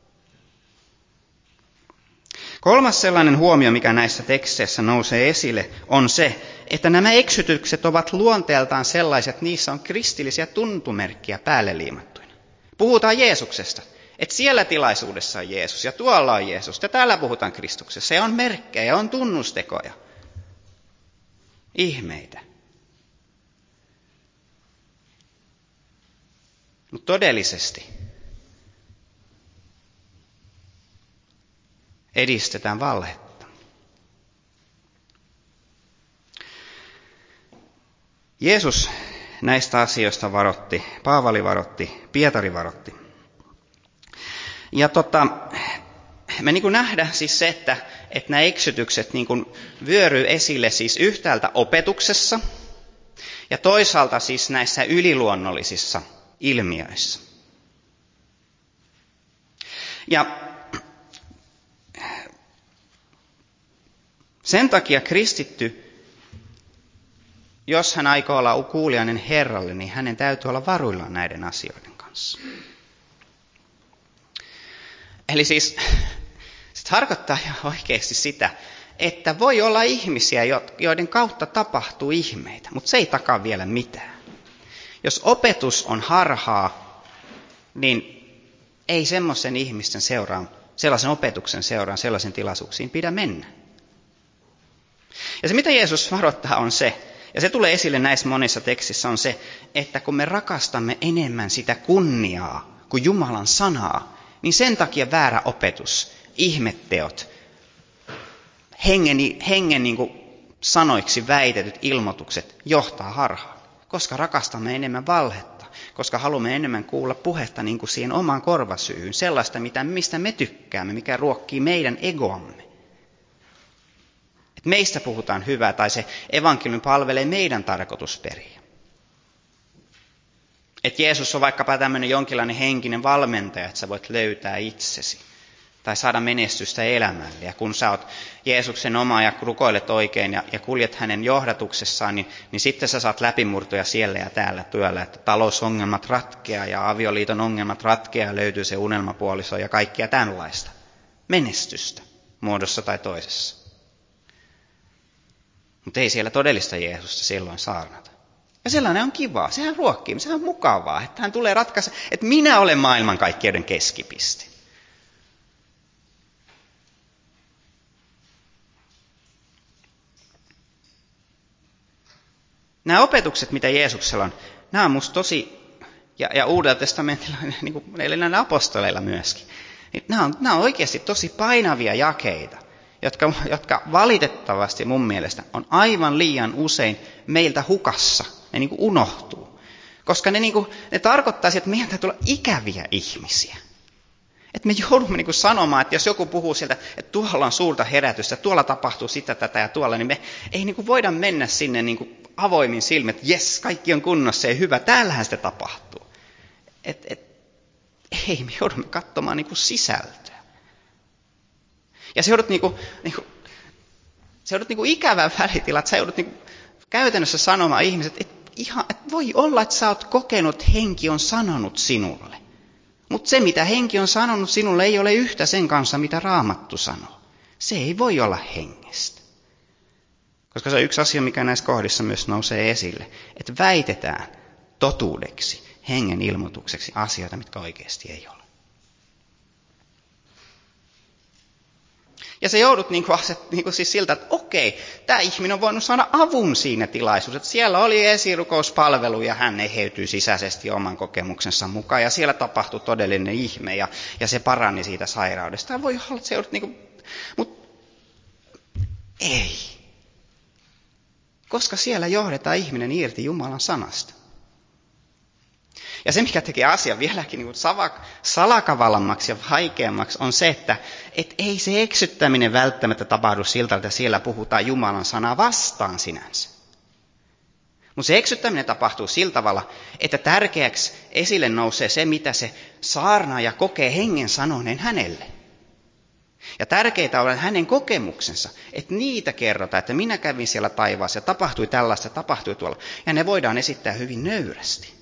Kolmas sellainen huomio, mikä näissä teksteissä nousee esille, on se, että nämä eksytykset ovat luonteeltaan sellaiset, että niissä on kristillisiä tuntumerkkiä päälle liimattuina. Puhutaan Jeesuksesta, että siellä tilaisuudessa on Jeesus ja tuolla on Jeesus ja täällä puhutaan Kristuksessa. Se on merkkejä, on tunnustekoja, ihmeitä. Mutta todellisesti edistetään valhetta. Jeesus näistä asioista varoitti, Paavali varoitti, Pietari varoitti. Ja me nähdään siis se, että nämä eksytykset vyöryy esille siis yhtäältä opetuksessa ja toisaalta siis näissä yliluonnollisissa ilmiöissä. Ja sen takia kristitty, jos hän aikoo olla kuulijainen Herralle, niin hänen täytyy olla varuillaan näiden asioiden kanssa. Eli siis se tarkoittaa oikeasti sitä, että voi olla ihmisiä, joiden kautta tapahtuu ihmeitä, mutta se ei takaa vielä mitään. Jos opetus on harhaa, niin ei semmoisen ihmisten sellaisen opetuksen seuraan, sellaisen tilaisuuksiin pidä mennä. Ja se, mitä Jeesus varoittaa, on se, ja se tulee esille näissä monissa tekstissä, on se, että kun me rakastamme enemmän sitä kunniaa kuin Jumalan sanaa, niin sen takia väärä opetus, ihmetteot, hengen niin kuin sanoiksi väitetyt ilmoitukset johtaa harhaan, koska rakastamme enemmän valhetta, koska haluamme enemmän kuulla puhetta niin kuin siihen omaan korvasyyhyn, sellaista, mistä me tykkäämme, mikä ruokkii meidän egoamme. Et meistä puhutaan hyvää tai se evankeliumi palvelee meidän tarkoitusperiä. Että Jeesus on vaikkapa tämmöinen jonkinlainen henkinen valmentaja, että sä voit löytää itsesi tai saada menestystä elämälle. Ja kun sä oot Jeesuksen oma ja rukoilet oikein ja kuljet hänen johdatuksessaan, niin sitten sä saat läpimurtoja siellä ja täällä työllä, että talousongelmat ratkeaa ja avioliiton ongelmat ratkeaa ja löytyy se unelmapuoliso ja kaikkia tämänlaista. Menestystä muodossa tai toisessa. Mutta ei siellä todellista Jeesusta silloin saarnata. Ja sellainen on kivaa, sehän ruokkii, sehän on mukavaa, että hän tulee ratkaista, että minä olen maailmankaikkeuden keskipiste. Nämä opetukset, mitä Jeesuksella on, nämä on musta tosi, ja Uudella testamentilla, niin kuin näillä apostoleilla myöskin, niin nämä on oikeasti tosi painavia jakeita, jotka valitettavasti mun mielestä on aivan liian usein meiltä hukassa. Ne niin kuin unohtuu. Koska ne tarkoittaa, että meidän täytyy olla ikäviä ihmisiä. Että me joudumme niin kuin sanomaan, että jos joku puhuu sieltä, että tuolla on suurta herätystä, tuolla tapahtuu sitä, tätä ja tuolla, niin me ei niin kuin voida mennä sinne niin kuin avoimin silmin, että jes, kaikki on kunnossa ja hyvä, täällähän sitä tapahtuu. Ei, me joudumme katsomaan niin kuin sisältöä. Ja se joudut ikävän välitila, että sä joudut niin kuin käytännössä sanomaan ihmiset, että voi olla, että sä oot kokenut, että henki on sanonut sinulle. Mutta se, mitä henki on sanonut sinulle, ei ole yhtä sen kanssa, mitä Raamattu sanoo. Se ei voi olla hengestä. Koska se on yksi asia, mikä näissä kohdissa myös nousee esille. Että väitetään totuudeksi, hengen ilmoitukseksi asioita, mitkä oikeasti ei ole. Ja se joudut siis siltä, että okei, tämä ihminen on voinut saada avun siinä tilaisuudessa. Että siellä oli esirukouspalvelu ja hän eheytyi sisäisesti oman kokemuksensa mukaan. Ja siellä tapahtui todellinen ihme ja se parani siitä sairaudesta. Voi olla, että se joudut mutta ei. Koska siellä johdetaan ihminen irti Jumalan sanasta. Ja se, mikä tekee asian vieläkin salakavalammaksi ja vaikeammaksi, on se, että ei se eksyttäminen välttämättä tapahdu siltä, että siellä puhutaan Jumalan sanaa vastaan sinänsä. Mutta se eksyttäminen tapahtuu sillä tavalla, että tärkeäksi esille nousee se, mitä se saarnaaja kokee hengen sanoneen hänelle. Ja tärkeää on hänen kokemuksensa, että niitä kerrotaan, että minä kävin siellä taivaassa ja tapahtui tällaista, tapahtui tuolla. Ja ne voidaan esittää hyvin nöyrästi.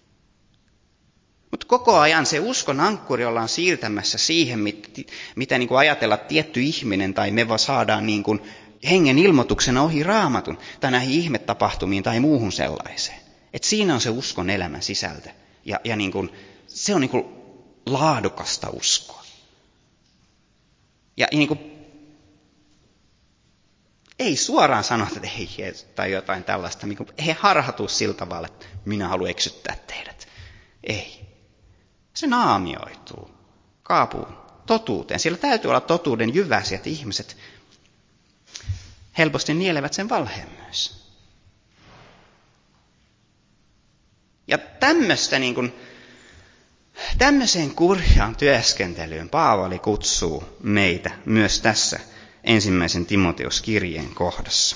Mutta koko ajan se uskon ankkuri ollaan siirtämässä siihen, mitä niin kuin ajatella tietty ihminen tai me saadaan niin kuin hengen ilmoituksena ohi Raamatun tai näihin ihmetapahtumiin tai muuhun sellaiseen. Et siinä on se uskon elämän sisältö ja niin kuin, se on niin kuin laadukasta uskoa. Ja niin kuin, ei suoraan sanota, että ei tai jotain tällaista, niin kuin, ei harhatu sillä tavalla, että minä haluan eksyttää teidät. Ei. Se naamioituu, kaapuu totuuteen. Sillä täytyy olla totuuden jyväsi, että ihmiset helposti nielevät sen valheen myös. Ja tämmöiseen kurjaan työskentelyyn Paavali kutsuu meitä myös tässä ensimmäisen Timoteus-kirjeen kohdassa.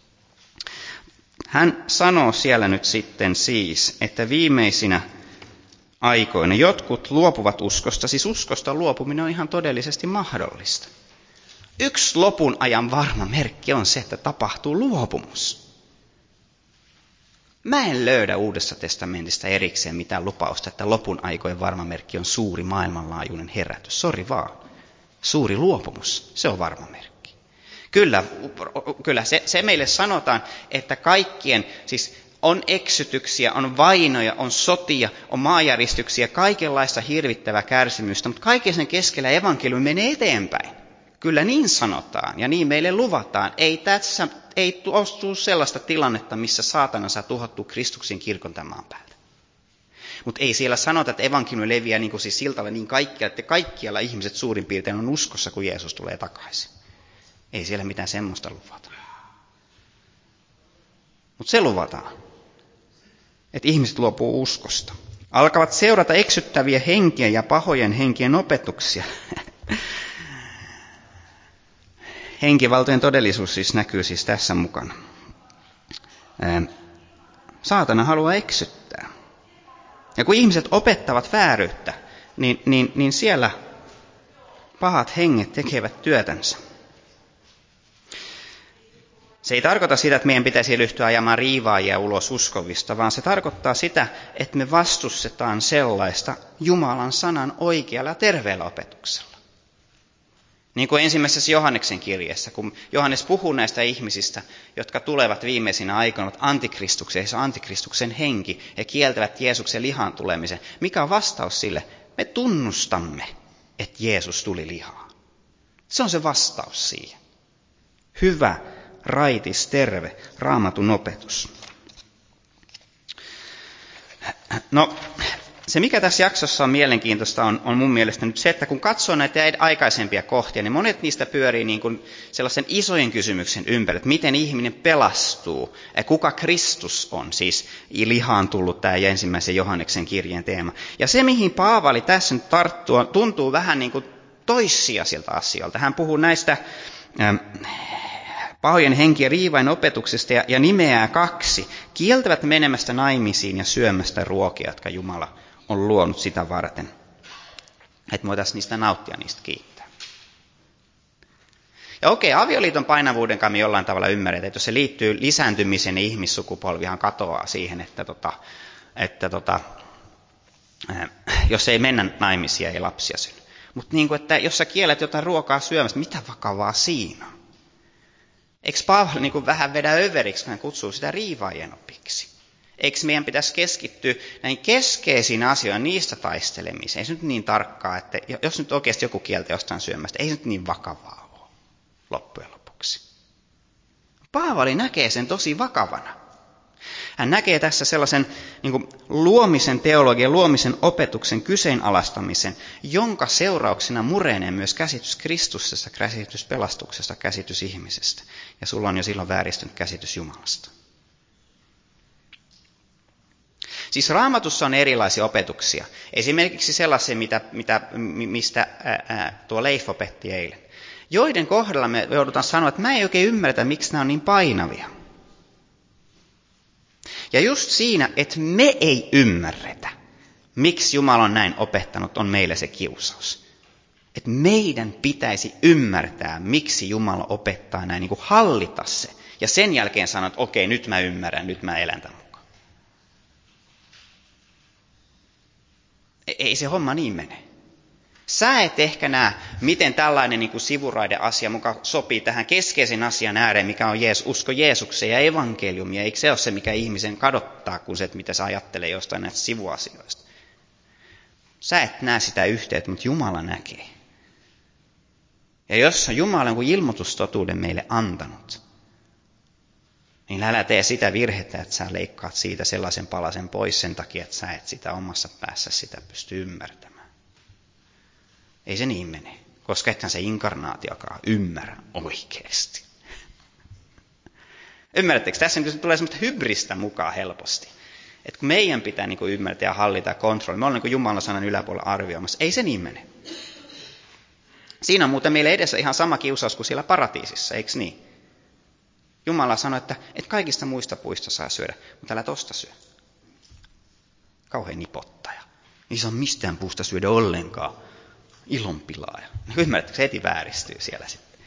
Hän sanoo siellä nyt sitten siis, että viimeisinä aikoina jotkut luopuvat uskosta, siis uskosta luopuminen on ihan todellisesti mahdollista. Yksi lopun ajan varma merkki on se, että tapahtuu luopumus. Mä en löydä Uudessa testamentista erikseen mitään lupausta, että lopun aikojen varma merkki on suuri maailmanlaajuinen herätys. Sori vaan. Suuri luopumus, se on varma merkki. Kyllä se meille sanotaan, että kaikkien, siis on eksytyksiä, on vainoja, on sotia, on maanjäristyksiä, kaikenlaista hirvittävää kärsimystä, mutta kaiken sen keskellä evankeliumi menee eteenpäin. Kyllä niin sanotaan ja niin meille luvataan. Ei tule sellaista tilannetta, missä saatana saa tuhottua Kristuksen kirkon tämän maan päältä. Mutta ei siellä sanota, että evankeliumi leviää niin kuin siis siltalla niin kaikkialla, että kaikkialla ihmiset suurin piirtein on uskossa, kun Jeesus tulee takaisin. Ei siellä mitään semmoista luvata. Mutta se luvataan, että ihmiset luopuu uskosta. Alkavat seurata eksyttäviä henkiä ja pahojen henkien opetuksia. Henkivaltojen todellisuus siis näkyy siis tässä mukana. Saatana haluaa eksyttää. Ja kun ihmiset opettavat vääryyttä, niin siellä pahat henget tekevät työtänsä. Se ei tarkoita sitä, että meidän pitäisi ryhtyä ajamaan riivaajia ulos uskovista, vaan se tarkoittaa sitä, että me vastustetaan sellaista Jumalan sanan oikealla ja terveellä opetuksella. Niin kuin ensimmäisessä Johanneksen kirjeessä, kun Johannes puhuu näistä ihmisistä, jotka tulevat viimeisinä aikoina antikristukseen, se on antikristuksen henki, he kieltävät Jeesuksen lihaan tulemisen. Mikä on vastaus sille? Me tunnustamme, että Jeesus tuli lihaan. Se on se vastaus siihen. Hyvä, raitis, terve, Raamatun opetus. No, se mikä tässä jaksossa on mielenkiintoista on mun mielestä nyt se, että kun katsoo näitä aikaisempia kohtia, niin monet niistä pyörii niin kuin sellaisen isojen kysymyksen ympärillä, että miten ihminen pelastuu, ja kuka Kristus on, siis lihaan tullut tämä ensimmäisen Johanneksen kirjeen teema. Ja se, mihin Paavali tässä nyt tarttuu, tuntuu vähän niin kuin toissijaisilta asioilta. Hän puhuu näistä pahojen henkien riivain opetuksesta ja nimeää 2. Kieltävät menemästä naimisiin ja syömästä ruokia, jotka Jumala on luonut sitä varten. Että me voitaisiin niistä nauttia, niistä kiittää. Ja avioliiton painavuudenkaan me jollain tavalla ymmärretään, että jos se liittyy lisääntymiseen, niin ihmissukupolvihan katoaa siihen, että jos ei mennä naimisiin, ei lapsia synny. Mutta niin että jos sä kiellät jotain ruokaa syömästä, mitä vakavaa siinä on? Eikö Paavali niin vähän vedä överiksi, kun hän kutsuu sitä riivaajien opiksi? Eikö meidän pitäisi keskittyä näihin keskeisiin asioihin, niistä taistelemiseen? Ei se nyt niin tarkkaa, että jos nyt oikeasti joku kieltä jostain syömästä, ei se nyt niin vakavaa ole loppujen lopuksi. Paavali näkee sen tosi vakavana. Hän näkee tässä sellaisen niin kuin luomisen teologian, luomisen opetuksen kyseenalaistamisen, jonka seurauksena murenee myös käsitys Kristuksesta, käsitys pelastuksesta, käsitys ihmisestä. Ja sulla on jo silloin vääristynyt käsitys Jumalasta. Siis Raamatussa on erilaisia opetuksia. Esimerkiksi sellaisia, mistä tuo Leif opetti eilen. Joiden kohdalla me joudutaan sanoa, että mä en oikein ymmärretä, miksi nämä on niin painavia. Ja just siinä, että me ei ymmärretä, miksi Jumala on näin opettanut, on meille se kiusaus. Että meidän pitäisi ymmärtää, miksi Jumala opettaa näin, niin kuin hallita se. Ja sen jälkeen sanoa, että okei, nyt mä ymmärrän, nyt mä elän tämän mukaan. Ei se homma niin mene. Sä et ehkä näe, miten tällainen niin kuin sivuraideasia mukaan sopii tähän keskeisen asian ääreen, mikä on usko Jeesukseen ja evankeliumia. Eikö se ole se, mikä ihmisen kadottaa, kuin se, että mitä se ajattelee jostain näistä sivuasioista? Sä et näe sitä yhteyttä, mutta Jumala näkee. Ja jos Jumala on jonkun ilmoitustotuuden meille antanut, niin älä tee sitä virhettä, että sä leikkaat siitä sellaisen palasen pois sen takia, että sä et sitä omassa päässä sitä pysty ymmärtämään. Ei se niin mene, koska ethän se inkarnaatiokaan ymmärrä oikeasti. Ymmärrättekö? Tässä tulee semmoista hybristä mukaan helposti. Että kun meidän pitää niin kuin ymmärtää ja hallita ja kontrolloida, me ollaan niin kuin Jumalan sanan yläpuolella arvioimassa. Ei se niin mene. Siinä on muuten meille edessä ihan sama kiusaus kuin siellä paratiisissa, eikö niin? Jumala sanoi, että kaikista muista puista saa syödä, mutta älä tosta syö. Kauhean nipottaja. Ei saa mistään puusta syödä ollenkaan. Ilonpilaaja. Ymmärrätkö, se heti vääristyy siellä sitten.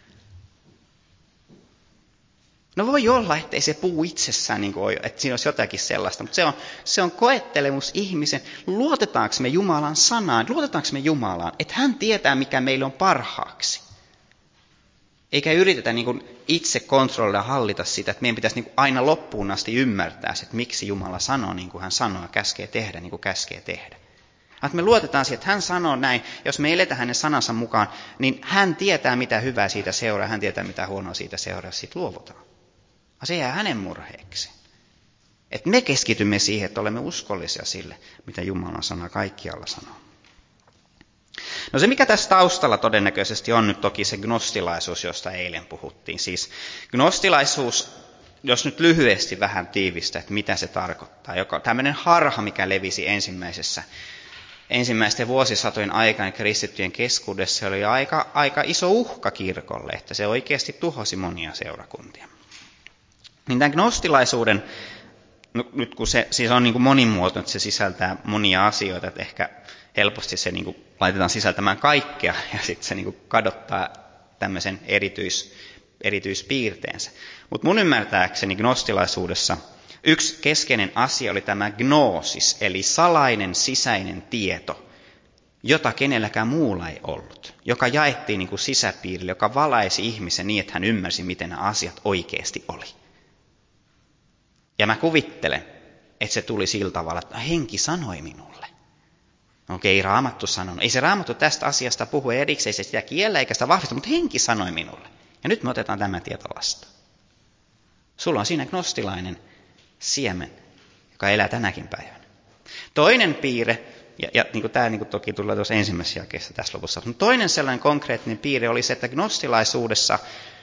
No voi olla, ettei se puu itsessään, niin kuin, että siinä olisi jotakin sellaista, mutta se on koettelemus ihmisen. Luotetaanko me Jumalan sanaan? Luotetaanko me Jumalaan, että hän tietää, mikä meille on parhaaksi? Eikä yritetä niin kuin itse kontrolloida ja hallita sitä, että meidän pitäisi niin kuin aina loppuun asti ymmärtää, että miksi Jumala sanoo niin kuin hän sanoo ja käskee tehdä niin kuin käskee tehdä. Vaan me luotetaan siihen, että hän sanoo näin. Jos me eletään hänen sanansa mukaan, niin hän tietää, mitä hyvää siitä seuraa, hän tietää, mitä huonoa siitä seuraa, siitä luovutaan. Se jää hänen murheeksi. Että me keskitymme siihen, että olemme uskollisia sille, mitä Jumalan sana kaikkialla sanoo. No se, mikä tässä taustalla todennäköisesti on nyt toki se gnostilaisuus, josta eilen puhuttiin. Siis gnostilaisuus, jos nyt lyhyesti vähän tiivistä, että mitä se tarkoittaa. Tämmöinen harha, mikä levisi ensimmäisten vuosisatojen aikana kristittyjen keskuudessa, oli aika iso uhka kirkolle, että se oikeasti tuhosi monia seurakuntia. Niin tämän gnostilaisuuden, nyt kun se siis on niin kuin monimuotoinen, että se sisältää monia asioita, että ehkä helposti se niin kuin laitetaan sisältämään kaikkea ja sitten se niin kuin kadottaa tämmöisen erityispiirteensä. Mutta mun ymmärtääkseni gnostilaisuudessa yksi keskeinen asia oli tämä gnoosis, eli salainen sisäinen tieto, jota kenelläkään muulla ei ollut, joka jaettiin niin kuin sisäpiirille, joka valaisi ihmisen niin, että hän ymmärsi, miten nämä asiat oikeasti oli. Ja mä kuvittelen, että se tuli sillä tavalla, että henki sanoi minulle. Okei, Raamattu sanoi. Ei se Raamattu tästä asiasta puhu erikseen, se sitä kiellä eikä sitä vahvista, mutta henki sanoi minulle. Ja nyt me otetaan tämä tieto vastaan. Sulla on siinä gnostilainen siemen, joka elää tänäkin päivänä. Toinen piirre, ja niin kuin tämä niin kuin toki tulee tuossa ensimmäisessä jakeessa tässä lopussa, mutta toinen sellainen konkreettinen piirre oli se, että gnostilaisuudessa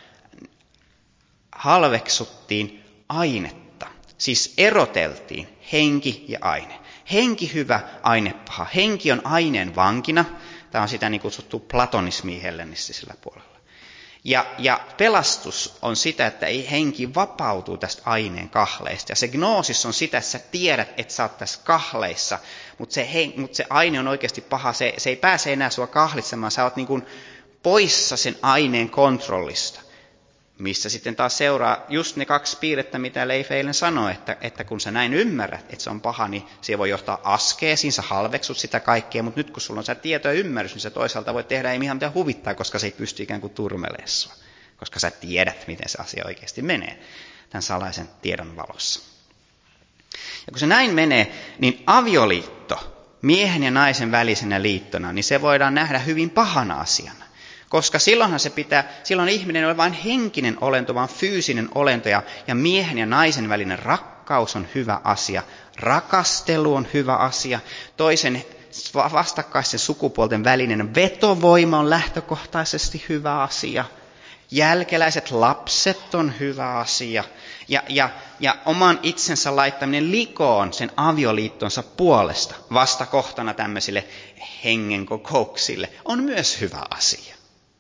halveksuttiin ainetta. Siis eroteltiin henki ja aine. Henki hyvä, aine paha. Henki on aineen vankina. Tämä on sitä niin kutsuttua platonismia hellenistisellä puolella. Ja pelastus on sitä, että ei henki vapautuu tästä aineen kahleista. Ja se gnoosis on sitä, että sä tiedät, että sä oot tässä kahleissa, mutta se aine on oikeasti paha. Se ei pääse enää sua kahlitsemaan. Sä oot niin kuin poissa sen aineen kontrollista. Missä sitten taas seuraa just ne kaksi piirrettä, mitä Leif eilen sanoi, että kun sä näin ymmärrät, että se on paha, niin se voi johtaa askeesiin, sä halveksut sitä kaikkea, mutta nyt kun sulla on se tieto ja ymmärrys, niin sä toisaalta voi tehdä ei ihan mitään huvittaa, koska se ei pysty ikään kuin turmelemaan sua, koska sä tiedät, miten se asia oikeasti menee tämän salaisen tiedon valossa. Ja kun se näin menee, niin avioliitto, miehen ja naisen välisenä liittona, niin se voidaan nähdä hyvin pahana asiana. Koska silloin ihminen on vain henkinen olento, vaan fyysinen olento, ja miehen ja naisen välinen rakkaus on hyvä asia. Rakastelu on hyvä asia. Toisen vastakkaisten sukupuolten välinen vetovoima on lähtökohtaisesti hyvä asia. Jälkeläiset lapset on hyvä asia. Ja oman itsensä laittaminen likoon sen avioliittonsa puolesta vastakohtana tämmöisille hengenkokouksille on myös hyvä asia.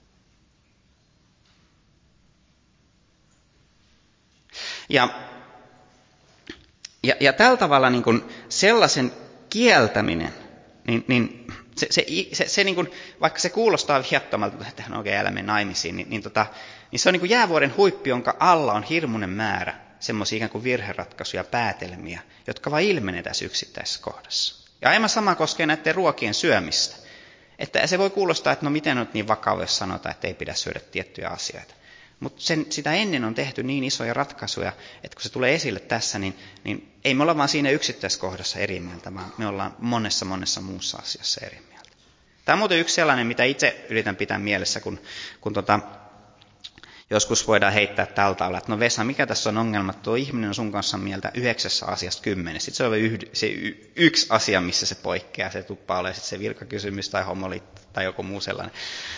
Ja tällä tavalla niin kuin sellaisen kieltäminen, niin se niin kuin, vaikka se kuulostaa viattomalta, että hän oikein älä mene naimisiin, niin se on niin kuin jäävuoren huippu, jonka alla on hirmuinen määrä semmoisia ikään kuin virheratkaisuja, päätelmiä, jotka vain ilmenee tässä yksittäisessä kohdassa. Ja aivan sama koskee näiden ruokien syömistä. Että se voi kuulostaa, että no miten on niin vakava, jos sanotaan, että ei pidä syödä tiettyjä asioita. Mutta sitä ennen on tehty niin isoja ratkaisuja, että kun se tulee esille tässä, niin ei me olla vaan siinä yksittäiskohdassa eri mieltä, vaan me ollaan monessa muussa asiassa eri mieltä. Tämä on muuten yksi sellainen, mitä itse yritän pitää mielessä, kun joskus voidaan heittää tällä tavalla, että no Vesa, mikä tässä on ongelma, tuo ihminen on sun kanssa mieltä 9 asiasta 10. Sitten se on se yksi asia, missä se poikkeaa, se tuppaa olemaan sitten se virkakysymys tai homoliitto tai joku muu sellainen.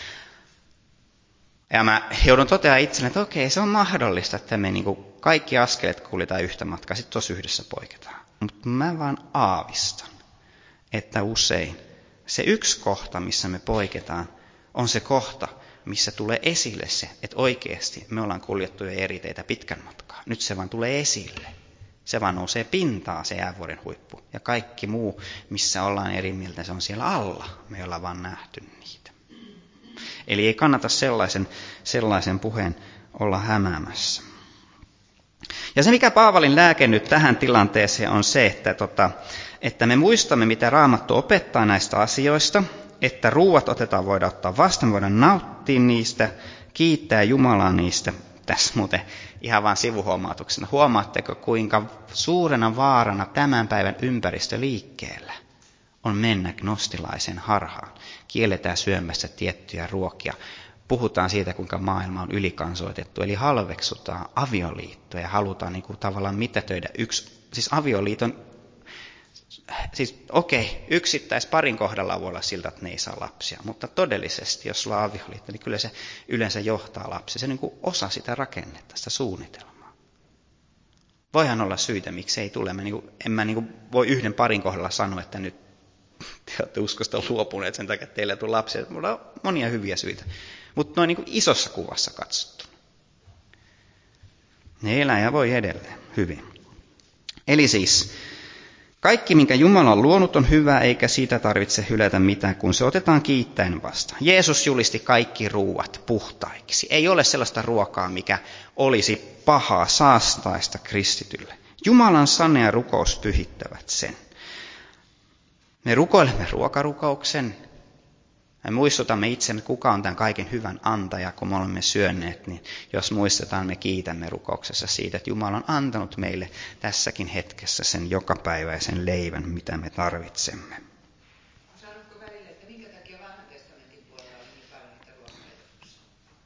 Ja mä joudun toteamaan itselleni, että okei, se on mahdollista, että me niin kuin kaikki askeleet kuljetaan yhtä matkaa, sitten tuossa yhdessä poiketaan. Mutta mä vaan aavistan, että usein se yksi kohta, missä me poiketaan, on se kohta, missä tulee esille se, että oikeasti me ollaan kuljettu jo eri teitä pitkän matkaa. Nyt se vaan tulee esille. Se vaan nousee pintaan, se jäävuoren huippu. Ja kaikki muu, missä ollaan eri mieltä, se on siellä alla. Me ollaan vaan nähty niitä. Eli ei kannata sellaisen puheen olla hämäämässä. Ja se, mikä Paavalin lääke nyt tähän tilanteeseen on se, että me muistamme, mitä Raamattu opettaa näistä asioista, että ruuat voidaan ottaa vastaan, voidaan nauttia niistä, kiittää Jumalaa niistä. Tässä muuten ihan vain sivuhuomautuksena. Huomaatteko, kuinka suurena vaarana tämän päivän ympäristö liikkeellä on mennä gnostilaisen harhaan. Kielletään syömässä tiettyjä ruokia. Puhutaan siitä, kuinka maailma on ylikansoitettu, eli halveksutaan avioliittoja ja halutaan niin kuin tavallaan mitätöidä siis avioliiton, yksittäis parin kohdalla voi olla siltä, että ne ei saa lapsia, mutta todellisesti, jos sulla on avioliitto, niin kyllä se yleensä johtaa lapsia. Se on niin kuin osa sitä rakennetta, sitä suunnitelmaa. Voihan olla syitä, miksi ei tule. En mä voi yhden parin kohdalla sanoa, että nyt te olette uskosta luopuneet sen takia, että teille ei tule lapsia. Mulla on monia hyviä syitä, mutta noin niin kuin isossa kuvassa katsottuna. Ne elää ja voi edelleen hyvin. Eli siis kaikki, minkä Jumala on luonut, on hyvä, eikä siitä tarvitse hylätä mitään, kun se otetaan kiittäen vastaan. Jeesus julisti kaikki ruuat puhtaiksi. Ei ole sellaista ruokaa, mikä olisi pahaa, saastaista kristitylle. Jumalan sana ja rukous pyhittävät sen. Me rukoilemme ruokarukouksen. Me muistutamme itsemme, kuka on tämän kaiken hyvän antaja, kun me olemme syöneet, niin jos muistetaan, me kiitämme rukouksessa siitä, että Jumala on antanut meille tässäkin hetkessä sen jokapäiväisen leivän, mitä me tarvitsemme. Sanotko välillä, että minkä takia vanhan testamentin puolella on niin paljon niitä ruokaehdotuksia?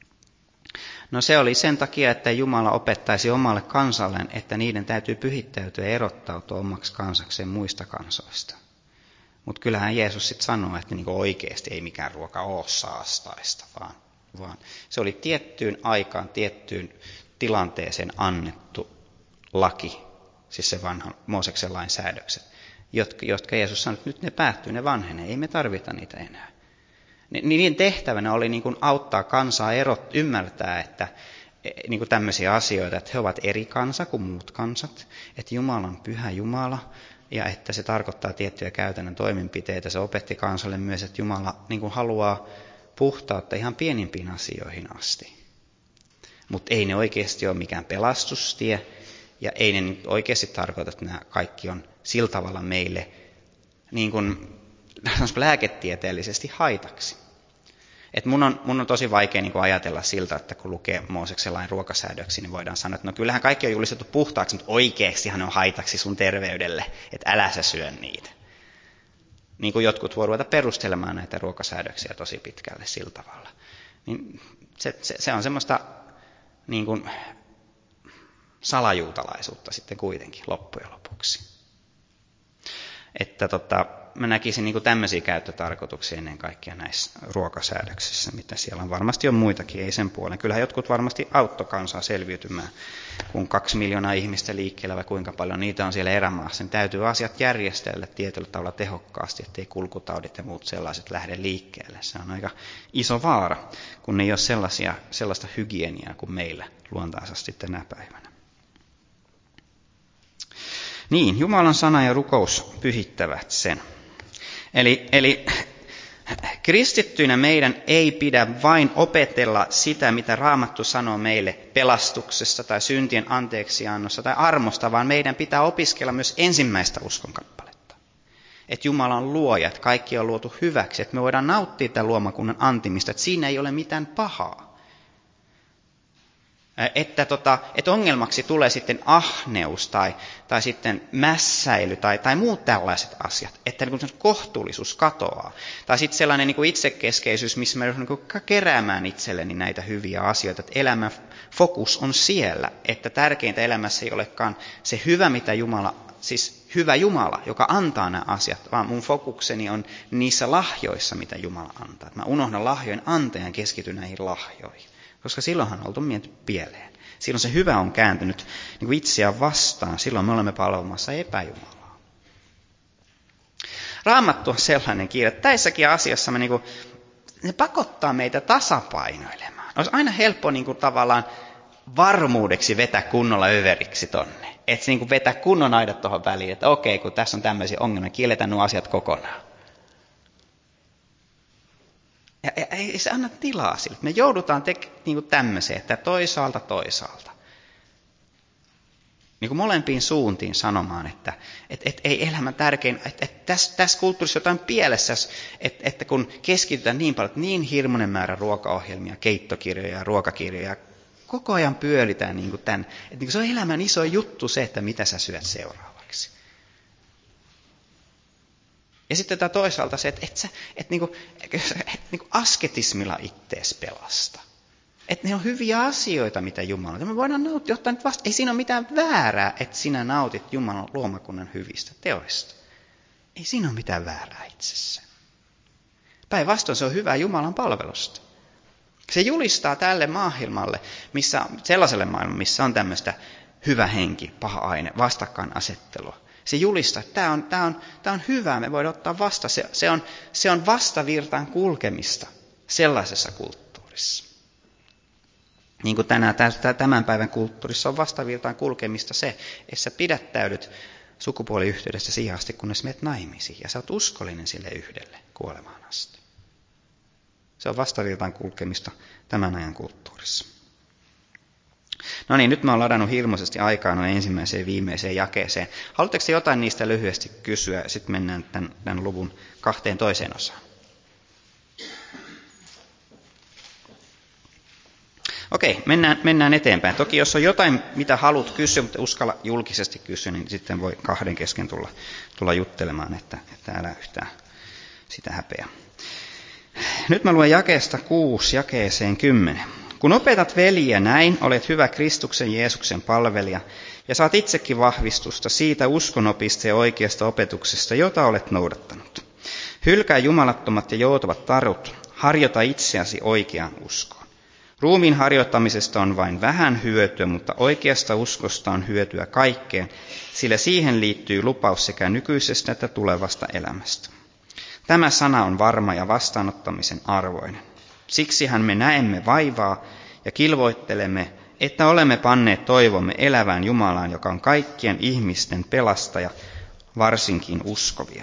No se oli sen takia, että Jumala opettaisi omalle kansalleen, että niiden täytyy pyhittäytyä ja erottautua omaksi kansakseen muista kansoista. Mutta kyllähän Jeesus sitten sanoo, että niinku oikeasti ei mikään ruoka ole saastaista, vaan se oli tiettyyn aikaan, tiettyyn tilanteeseen annettu laki, siis se vanhan Mooseksen lain säädökset, jotka Jeesus sanoi, että nyt ne päättyy, ne vanhenee, ei me tarvita niitä enää. Niiden tehtävänä oli niin kuin auttaa kansaa ymmärtää, että niin kuin tämmöisiä asioita, että he ovat eri kansa kuin muut kansat, että Jumala on pyhä Jumala, ja että se tarkoittaa tiettyjä käytännön toimenpiteitä. Se opetti kansalle myös, että Jumala niin kuin haluaa puhtautta ihan pienimpiin asioihin asti. Mutta ei ne oikeasti ole mikään pelastustie, ja ei ne oikeasti tarkoita, että nämä kaikki on sillä tavalla meille niin kuin lääketieteellisesti haitaksi. Et mun on tosi vaikea niin kuin ajatella siltä, että kun lukee Mooseksen lain ruokasäädöksiä, niin voidaan sanoa, että no kyllähän kaikki on julistettu puhtaaksi, mutta oikeastihan ne on haitaksi sun terveydelle, että älä sä syö niitä. Niin kuin jotkut voi ruveta perustelemaan näitä ruokasäädöksiä tosi pitkälle sillä tavalla. Niin se on semmoista niin kuin salajuutalaisuutta sitten kuitenkin loppujen lopuksi. Että mä näkisin niin kuin tämmöisiä käyttötarkoituksia ennen kaikkea näissä ruokasäädöksissä, mitä siellä on. Varmasti on muitakin, ei sen puolen. Kyllähän jotkut varmasti auttoi kansaa selviytymään, kun 2 miljoonaa ihmistä liikkeellä vai kuinka paljon niitä on siellä erämaassa. Niin täytyy asiat järjestellä tietyllä tavalla tehokkaasti, ettei kulkutaudit ja muut sellaiset lähde liikkeelle. Se on aika iso vaara, kun ei ole sellaista hygieniaa kuin meillä luontaisesti tänä päivänä. Niin, Jumalan sana ja rukous pyhittävät sen. Eli kristittyinä meidän ei pidä vain opetella sitä, mitä Raamattu sanoo meille pelastuksesta tai syntien anteeksiannosta tai armosta, vaan meidän pitää opiskella myös ensimmäistä uskonkappaletta. Että Jumala on luoja, että kaikki on luotu hyväksi, että me voidaan nauttia tämän luomakunnan antimista, että siinä ei ole mitään pahaa. Että ongelmaksi tulee sitten ahneus tai sitten mässäily tai muut tällaiset asiat, että niin kuin kohtuullisuus katoaa. Tai sitten sellainen niin kuin itsekeskeisyys, missä mä joudun niin keräämään itselleni näitä hyviä asioita, että elämän fokus on siellä, että tärkeintä elämässä ei olekaan se hyvä, mitä Jumala, siis hyvä Jumala, joka antaa nämä asiat, vaan mun fokukseni on niissä lahjoissa, mitä Jumala antaa. Että mä unohdan lahjojen antajan, keskityn näihin lahjoihin. Koska silloinhan on oltu mietty pieleen. Silloin se hyvä on kääntynyt niin kuin itseään vastaan. Silloin me olemme palvomassa epäjumalaa. Raamattu on sellainen kirja, että tässäkin asiassa ne pakottaa meitä tasapainoilemaan. Olisi aina helppo niin kuin tavallaan varmuudeksi vetää kunnolla överiksi tonne. Että niin kuin vetää kunnon aidat tuohon väliin, että okei, kun tässä on tämmöisiä ongelmia, kielletään nuo asiat kokonaan. Ja ei se anna tilaa sille. Me joudutaan niin tämmöiseen, että toisaalta. Niin kuin molempiin suuntiin sanomaan, että ei elämän tärkein, että tässä kulttuurissa jotain pielessä, että kun keskitytään niin paljon, että niin hirmuinen määrä ruokaohjelmia, keittokirjoja ja ruokakirjoja, koko ajan pyöritään niin kuin tämän. Että niin kuin se on elämän iso juttu se, että mitä sä syöt seuraavaksi. Ja sitten toisaalta se, että niinku asketismilla ittees pelasta. Että ne on hyviä asioita, mitä Jumala on. Me voidaan nauttia, ottaa nyt vasta. Ei siinä ole mitään väärää, että sinä nautit Jumalan luomakunnan hyvistä teoista. Ei siinä ole mitään väärää itsessään. Päinvastoin se on hyvää Jumalan palvelusta. Se julistaa tälle maailmalle, sellaiselle maailmalle, missä on tämmöistä hyvä henki, paha aine, vastakkainasettelua. Se julistaa, että tämä on hyvää, me voidaan ottaa vasta. Se on vastavirtaan kulkemista sellaisessa kulttuurissa. Niin kuin tämän päivän kulttuurissa on vastavirtaan kulkemista se, että sä pidättäydyt sukupuoliyhteydessä siihen asti, kunnes menet naimisiin. Ja sä oot uskollinen sille yhdelle kuolemaan asti. Se on vastavirtaan kulkemista tämän ajan kulttuurissa. No niin, nyt mä oon ladannut hirmuisesti aikaa noin ensimmäiseen viimeiseen jakeeseen. Haluatteko te jotain niistä lyhyesti kysyä? Sitten mennään tämän luvun 2. osaan. Okei, mennään eteenpäin. Toki jos on jotain, mitä haluat kysyä, mutta uskalla julkisesti kysyä, niin sitten voi 2 kesken tulla juttelemaan, että älä yhtään sitä häpeä. Nyt mä luen jakeesta 6 jakeeseen 10. Kun opetat veljiä näin, olet hyvä Kristuksen Jeesuksen palvelija, ja saat itsekin vahvistusta siitä uskonopista ja oikeasta opetuksesta, jota olet noudattanut. Hylkää jumalattomat ja joutavat tarut, harjoita itseäsi oikeaan uskoon. Ruumiin harjoittamisesta on vain vähän hyötyä, mutta oikeasta uskosta on hyötyä kaikkeen, sillä siihen liittyy lupaus sekä nykyisestä että tulevasta elämästä. Tämä sana on varma ja vastaanottamisen arvoinen. Siksihän me näemme vaivaa ja kilvoittelemme, että olemme panneet toivomme elävään Jumalaan, joka on kaikkien ihmisten pelastaja, varsinkin uskovia.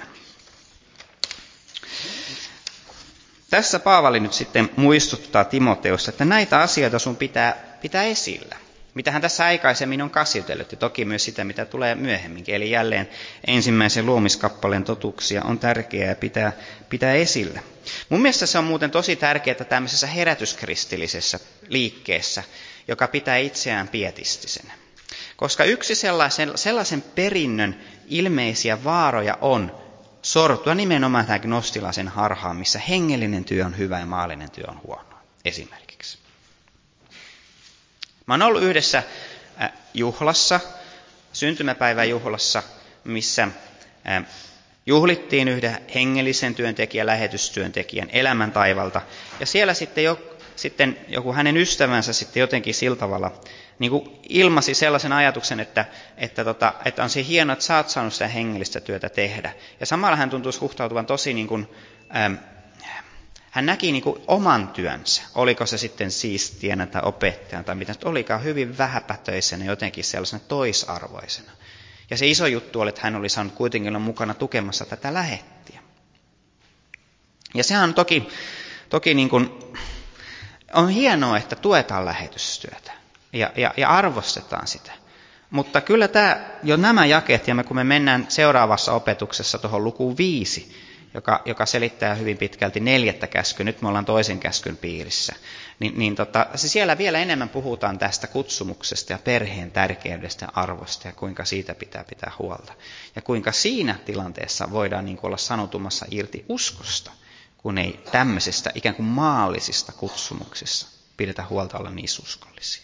Tässä Paavali nyt sitten muistuttaa Timoteusta, että näitä asioita sun pitää esillä. Mitä hän tässä aikaisemmin on käsitellyt, ja toki myös sitä, mitä tulee myöhemminkin. Eli jälleen ensimmäisen luomiskappaleen totuuksia on tärkeää pitää esillä. Mun mielestä se on muuten tosi tärkeää tämmöisessä herätyskristillisessä liikkeessä, joka pitää itseään pietistisenä. Koska yksi sellaisen perinnön ilmeisiä vaaroja on sortua nimenomaan tähän gnostilaisen harhaan, missä hengellinen työ on hyvä ja maallinen työ on huono, esimerkiksi. Mä oon ollut yhdessä juhlassa, syntymäpäiväjuhlassa, missä juhlittiin yhden hengellisen työntekijän, lähetystyöntekijän elämäntaivalta. Ja siellä sitten joku hänen ystävänsä sitten jotenkin sillä tavalla niin kuin ilmaisi sellaisen ajatuksen, että on se hienoa, että sä oot saanut sitä hengellistä työtä tehdä. Ja samalla hän tuntui suhtautuvan tosi niin kuin, hän näki niin kuin oman työnsä, oliko se sitten siistijänä tai opettajana tai mitä, olikaan hyvin vähäpätöisenä, jotenkin sellaisena toisarvoisena. Ja se iso juttu oli, että hän oli saanut kuitenkin olla mukana tukemassa tätä lähettiä. Ja sehän on toki niin kuin, on hienoa, että tuetaan lähetystyötä ja arvostetaan sitä. Mutta kyllä nämä jakeet, ja kun me mennään seuraavassa opetuksessa tuohon lukuun 5, joka selittää hyvin pitkälti 4. käskyä, nyt me ollaan 2. käskyn piirissä, niin se siellä vielä enemmän puhutaan tästä kutsumuksesta ja perheen tärkeydestä ja arvosta ja kuinka siitä pitää huolta. Ja kuinka siinä tilanteessa voidaan niin kuin olla sanotumassa irti uskosta, kun ei tämmöisistä ikään kuin maallisista kutsumuksista pidetä huolta olla niissä uskollisia.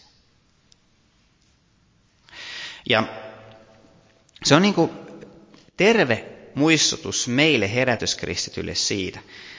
Ja se on niin kuin terve muistutus meille herätyskristityille siitä,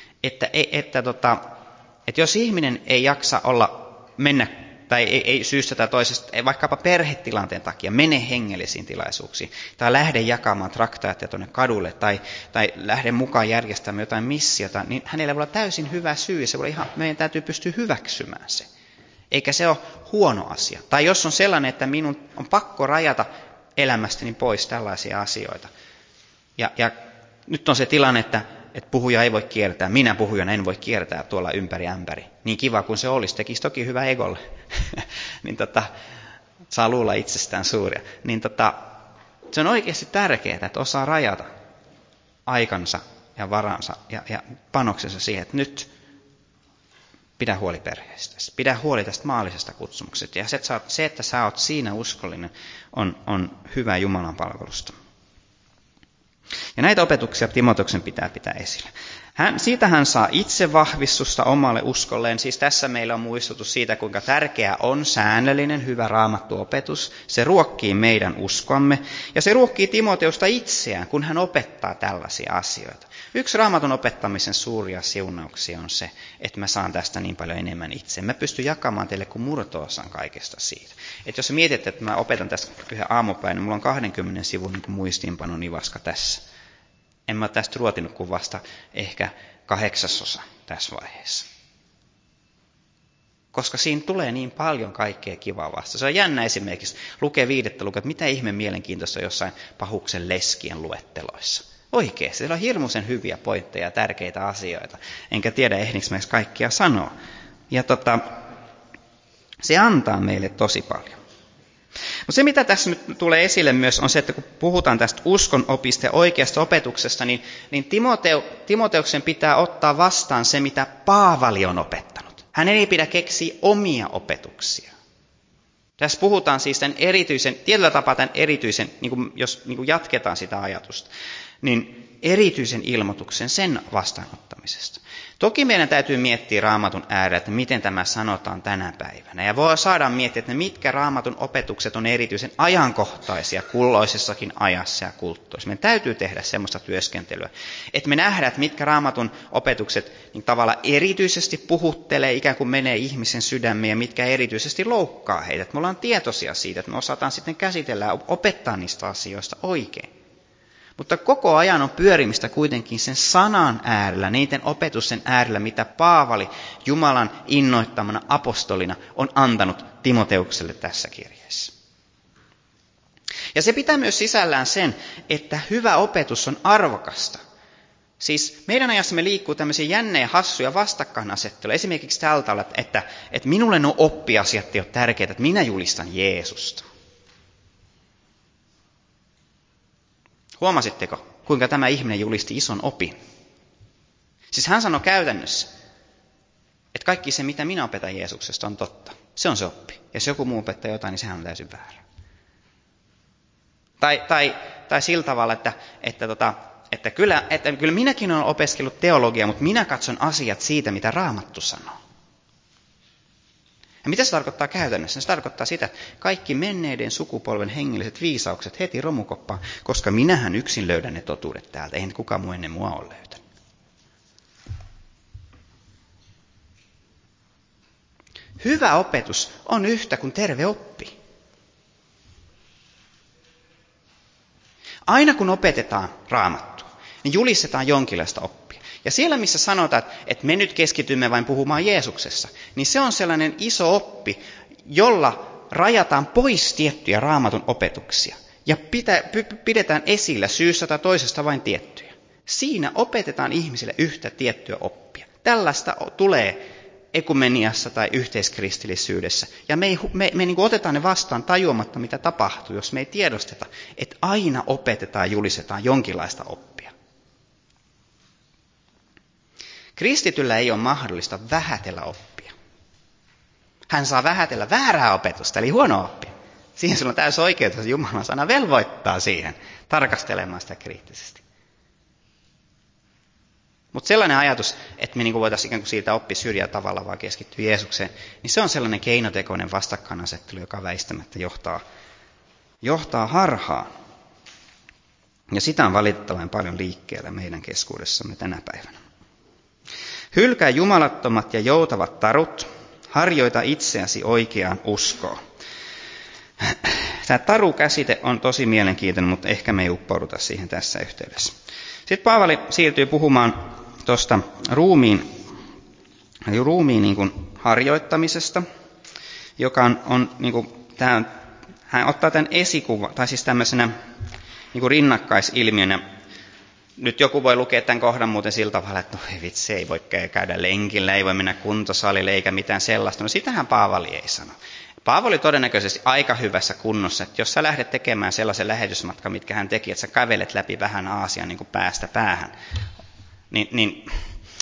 että jos ihminen ei jaksa mennä tai ei syystä tai toisesta, ei vaikkapa perhetilanteen takia mene hengellisiin tilaisuuksiin tai lähde jakamaan traktaatteja tuonne kadulle tai lähde mukaan järjestämään jotain missiota, niin hänellä voi olla täysin hyvä syy ja meidän täytyy pystyä hyväksymään se. Eikä se ole huono asia. Tai jos on sellainen, että minun on pakko rajata elämästäni pois tällaisia asioita. Ja nyt on se tilanne, että puhuja ei voi kiertää, minä puhujana en voi kiertää tuolla ympäri ämpäri. Niin kiva kuin se olisi, tekisi toki hyvä egolle. niin saa luulla itsestään suuria. Niin se on oikeasti tärkeää, että osaa rajata aikansa ja varansa ja panoksensa siihen, että nyt pidä huoli perheestäsi. Pidä huoli tästä maallisesta kutsumuksesta. Ja se, että sä oot siinä uskollinen, on hyvä Jumalan palvelusta. Ja näitä opetuksia Timoteuksen pitää pitää esillä. Siitä hän saa itse vahvistusta omalle uskolleen. Siis tässä meillä on muistutus siitä, kuinka tärkeää on säännöllinen, hyvä raamattuopetus. Se ruokkii meidän uskomme ja se ruokkii Timoteusta itseään, kun hän opettaa tällaisia asioita. Yksi raamatun opettamisen suuria siunauksia on se, että mä saan tästä niin paljon enemmän itse. Mä pystyn jakamaan teille kuin murto-osan kaikesta siitä. Että jos mietitte, että mä opetan tästä yhden aamupäin, niin mulla on 20 sivun niin kuin muistiinpanon nivaska tässä. En mä tästä ruotinut kuin vasta ehkä 8/8 tässä vaiheessa. Koska siinä tulee niin paljon kaikkea kivaa vasta. Se on jännä esimerkiksi lukee 5. lukea, että mitä ihme mielenkiintoista jossain Pahuksen leskien luetteloissa. Oikeasti, siellä on hirmuisen hyviä pointteja ja tärkeitä asioita. Enkä tiedä, ehdinkö mä edes kaikkia sanoa. Ja se antaa meille tosi paljon. Mutta se, mitä tässä nyt tulee esille myös, on se, että kun puhutaan tästä uskonopista ja oikeasta opetuksesta, niin Timoteuksen pitää ottaa vastaan se, mitä Paavali on opettanut. Hän ei pidä keksiä omia opetuksia. Tässä puhutaan siis tietyllä tapaa tämän erityisen, jos jatketaan sitä ajatusta, niin erityisen ilmoituksen sen vastaanottamisesta. Toki meidän täytyy miettiä Raamatun äärellä, että miten tämä sanotaan tänä päivänä. Ja voi saada miettiä, että mitkä Raamatun opetukset on erityisen ajankohtaisia kulloisessakin ajassa ja kulttuurissa. Meidän täytyy tehdä semmoista työskentelyä, että me nähdään, että mitkä Raamatun opetukset niin tavallaan erityisesti puhuttelee, ikään kuin menee ihmisen sydämeen ja mitkä erityisesti loukkaa heitä. Että me ollaan tietoisia siitä, että me osataan sitten käsitellä ja opettaa niistä asioista oikein. Mutta koko ajan on pyörimistä kuitenkin sen sanan äärellä, niiden opetusten äärellä, mitä Paavali Jumalan innoittamana apostolina on antanut Timoteukselle tässä kirjeessä. Ja se pitää myös sisällään sen, että hyvä opetus on arvokasta. Siis meidän ajassamme liikkuu tämmöisiä jännejä, hassuja vastakkainasetteluja. Esimerkiksi tältä tavalla, että minulle nuo oppiasiat ei ole tärkeitä, että minä julistan Jeesusta. Huomasitteko, kuinka tämä ihminen julisti ison opin? Siis hän sanoi käytännössä, että kaikki se, mitä minä opetan Jeesuksesta, on totta. Se on se oppi. Ja jos joku muu opettaa jotain, niin sehän on täysin väärä. Tai sillä tavalla, että kyllä minäkin olen opiskellut teologiaa, mutta minä katson asiat siitä, mitä Raamattu sanoo. Ja mitä se tarkoittaa käytännössä? Se tarkoittaa sitä, että kaikki menneiden sukupolven hengelliset viisaukset heti romukoppaan, koska minähän yksin löydän ne totuudet täältä, eihän kukaan muu ennen mua ole löytänyt. Hyvä opetus on yhtä kuin terve oppi. Aina kun opetetaan Raamattua, niin julistetaan jonkinlaista oppia. Ja siellä, missä sanotaan, että me nyt keskitymme vain puhumaan Jeesuksessa, niin se on sellainen iso oppi, jolla rajataan pois tiettyjä Raamatun opetuksia. Ja pidetään esillä syystä tai toisesta vain tiettyjä. Siinä opetetaan ihmisille yhtä tiettyä oppia. Tällaista tulee ekumeniassa tai yhteiskristillisyydessä. Ja me niin kuin otetaan ne vastaan tajuamatta, mitä tapahtuu, jos me ei tiedosteta, että aina opetetaan ja julistetaan jonkinlaista oppia. Kristityllä ei ole mahdollista vähätellä oppia. Hän saa vähätellä väärää opetusta, eli huonoa oppia. Siihen sulla on täysin oikeus, että Jumalan sana velvoittaa siihen tarkastelemaan sitä kriittisesti. Mutta sellainen ajatus, että me voitaisiin ikään kuin siitä oppia syrjää tavalla vaan keskittyä Jeesukseen, niin se on sellainen keinotekoinen vastakkainasettelu, joka väistämättä johtaa harhaan. Ja sitä on valitettavan paljon liikkeellä meidän keskuudessamme tänä päivänä. Hylkää jumalattomat ja joutavat tarut, harjoita itseäsi oikeaan uskoon. Tämä taru-käsite on tosi mielenkiintoinen, mutta ehkä me ei uppouduta siihen tässä yhteydessä. Sitten Paavali siirtyy puhumaan tuosta ruumiin niin kuin harjoittamisesta, joka on niin kuin, hän ottaa tämän esikuvan, tai siis tämmöisenä niin kuin rinnakkaisilmiönä. Nyt joku voi lukea tämän kohdan muuten sillä tavalla, että no vitsi, ei voi käydä lenkillä, ei voi mennä kuntosalille eikä mitään sellaista. No sitähän Paavali ei sano. Paavali todennäköisesti aika hyvässä kunnossa, että jos sä lähdet tekemään sellaisen lähetysmatkan, mitkä hän teki, että sä kävelet läpi vähän Aasian niin kuin päästä päähän, niin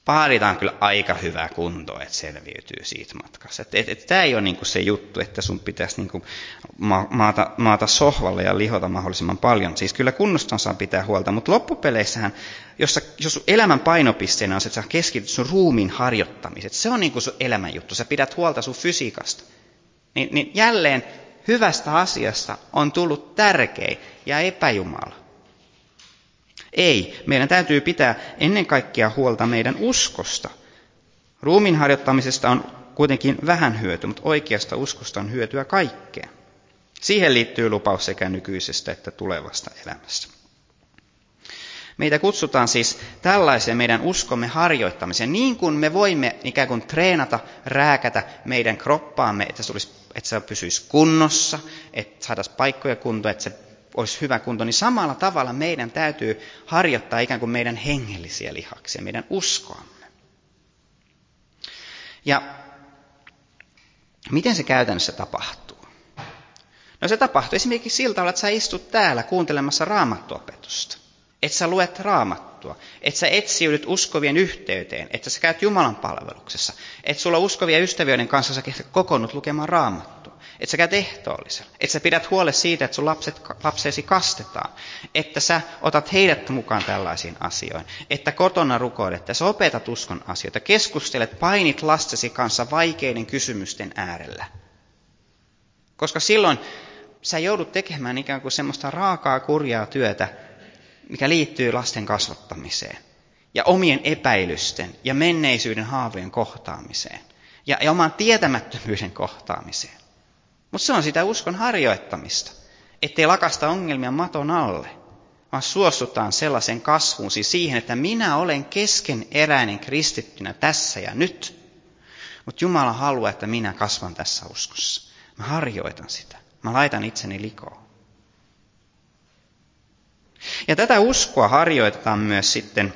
vaaditaan kyllä aika hyvää kuntoa, että selviytyy siitä matkassa. Tämä ei ole niin kuin se juttu, että sun pitäisi niin kuin maata sohvalle ja lihota mahdollisimman paljon. Siis kyllä kunnosta saa pitää huolta, mutta loppupeleissähän, jos elämän painopisteenä on se, että sä keskityt sun ruumiin harjoittamiseen, se on niin kuin sun elämän juttu, sä pidät huolta sun fysiikasta, niin jälleen hyvästä asiasta on tullut tärkein ja epäjumala. Ei, meidän täytyy pitää ennen kaikkea huolta meidän uskosta. Ruumiin harjoittamisesta on kuitenkin vähän hyötyä, mutta oikeasta uskosta on hyötyä kaikkeen. Siihen liittyy lupaus sekä nykyisestä että tulevasta elämästä. Meitä kutsutaan siis tällaiseen meidän uskomme harjoittamiseen, niin kuin me voimme ikään kuin treenata, rääkätä meidän kroppaamme, että se pysyisi kunnossa, että saataisiin paikkoja kuntoon, että se olisi hyvä kunto, niin samalla tavalla meidän täytyy harjoittaa ikään kuin meidän hengellisiä lihaksia, meidän uskoamme. Ja miten se käytännössä tapahtuu? No se tapahtuu esimerkiksi sillä tavalla, että sä istut täällä kuuntelemassa raamattuopetusta. Että sä luet raamattua, että sä etsiydyt uskovien yhteyteen, että sä käyt Jumalan palveluksessa, että sulla uskovia ystävien kanssa sä kokoonnut lukemaan raamattua, että sä käyt ehtoollisella, että sä pidät huolen siitä, että sun lapsesi kastetaan, että sä otat heidät mukaan tällaisiin asioihin, että kotona rukoilet, että sä opetat uskon asioita, keskustelet, painit lastesi kanssa vaikeiden kysymysten äärellä. Koska silloin sä joudut tekemään ikään kuin semmoista raakaa, kurjaa työtä, mikä liittyy lasten kasvattamiseen ja omien epäilysten ja menneisyyden haavojen kohtaamiseen ja oman tietämättömyyden kohtaamiseen. Mutta se on sitä uskon harjoittamista, ettei lakasta ongelmia maton alle, vaan suostutaan sellaisen kasvuun, siis siihen, että minä olen keskeneräinen kristittynä tässä ja nyt. Mutta Jumala haluaa, että minä kasvan tässä uskossa. Mä harjoitan sitä. Mä laitan itseni likoon. Ja tätä uskoa harjoitetaan myös sitten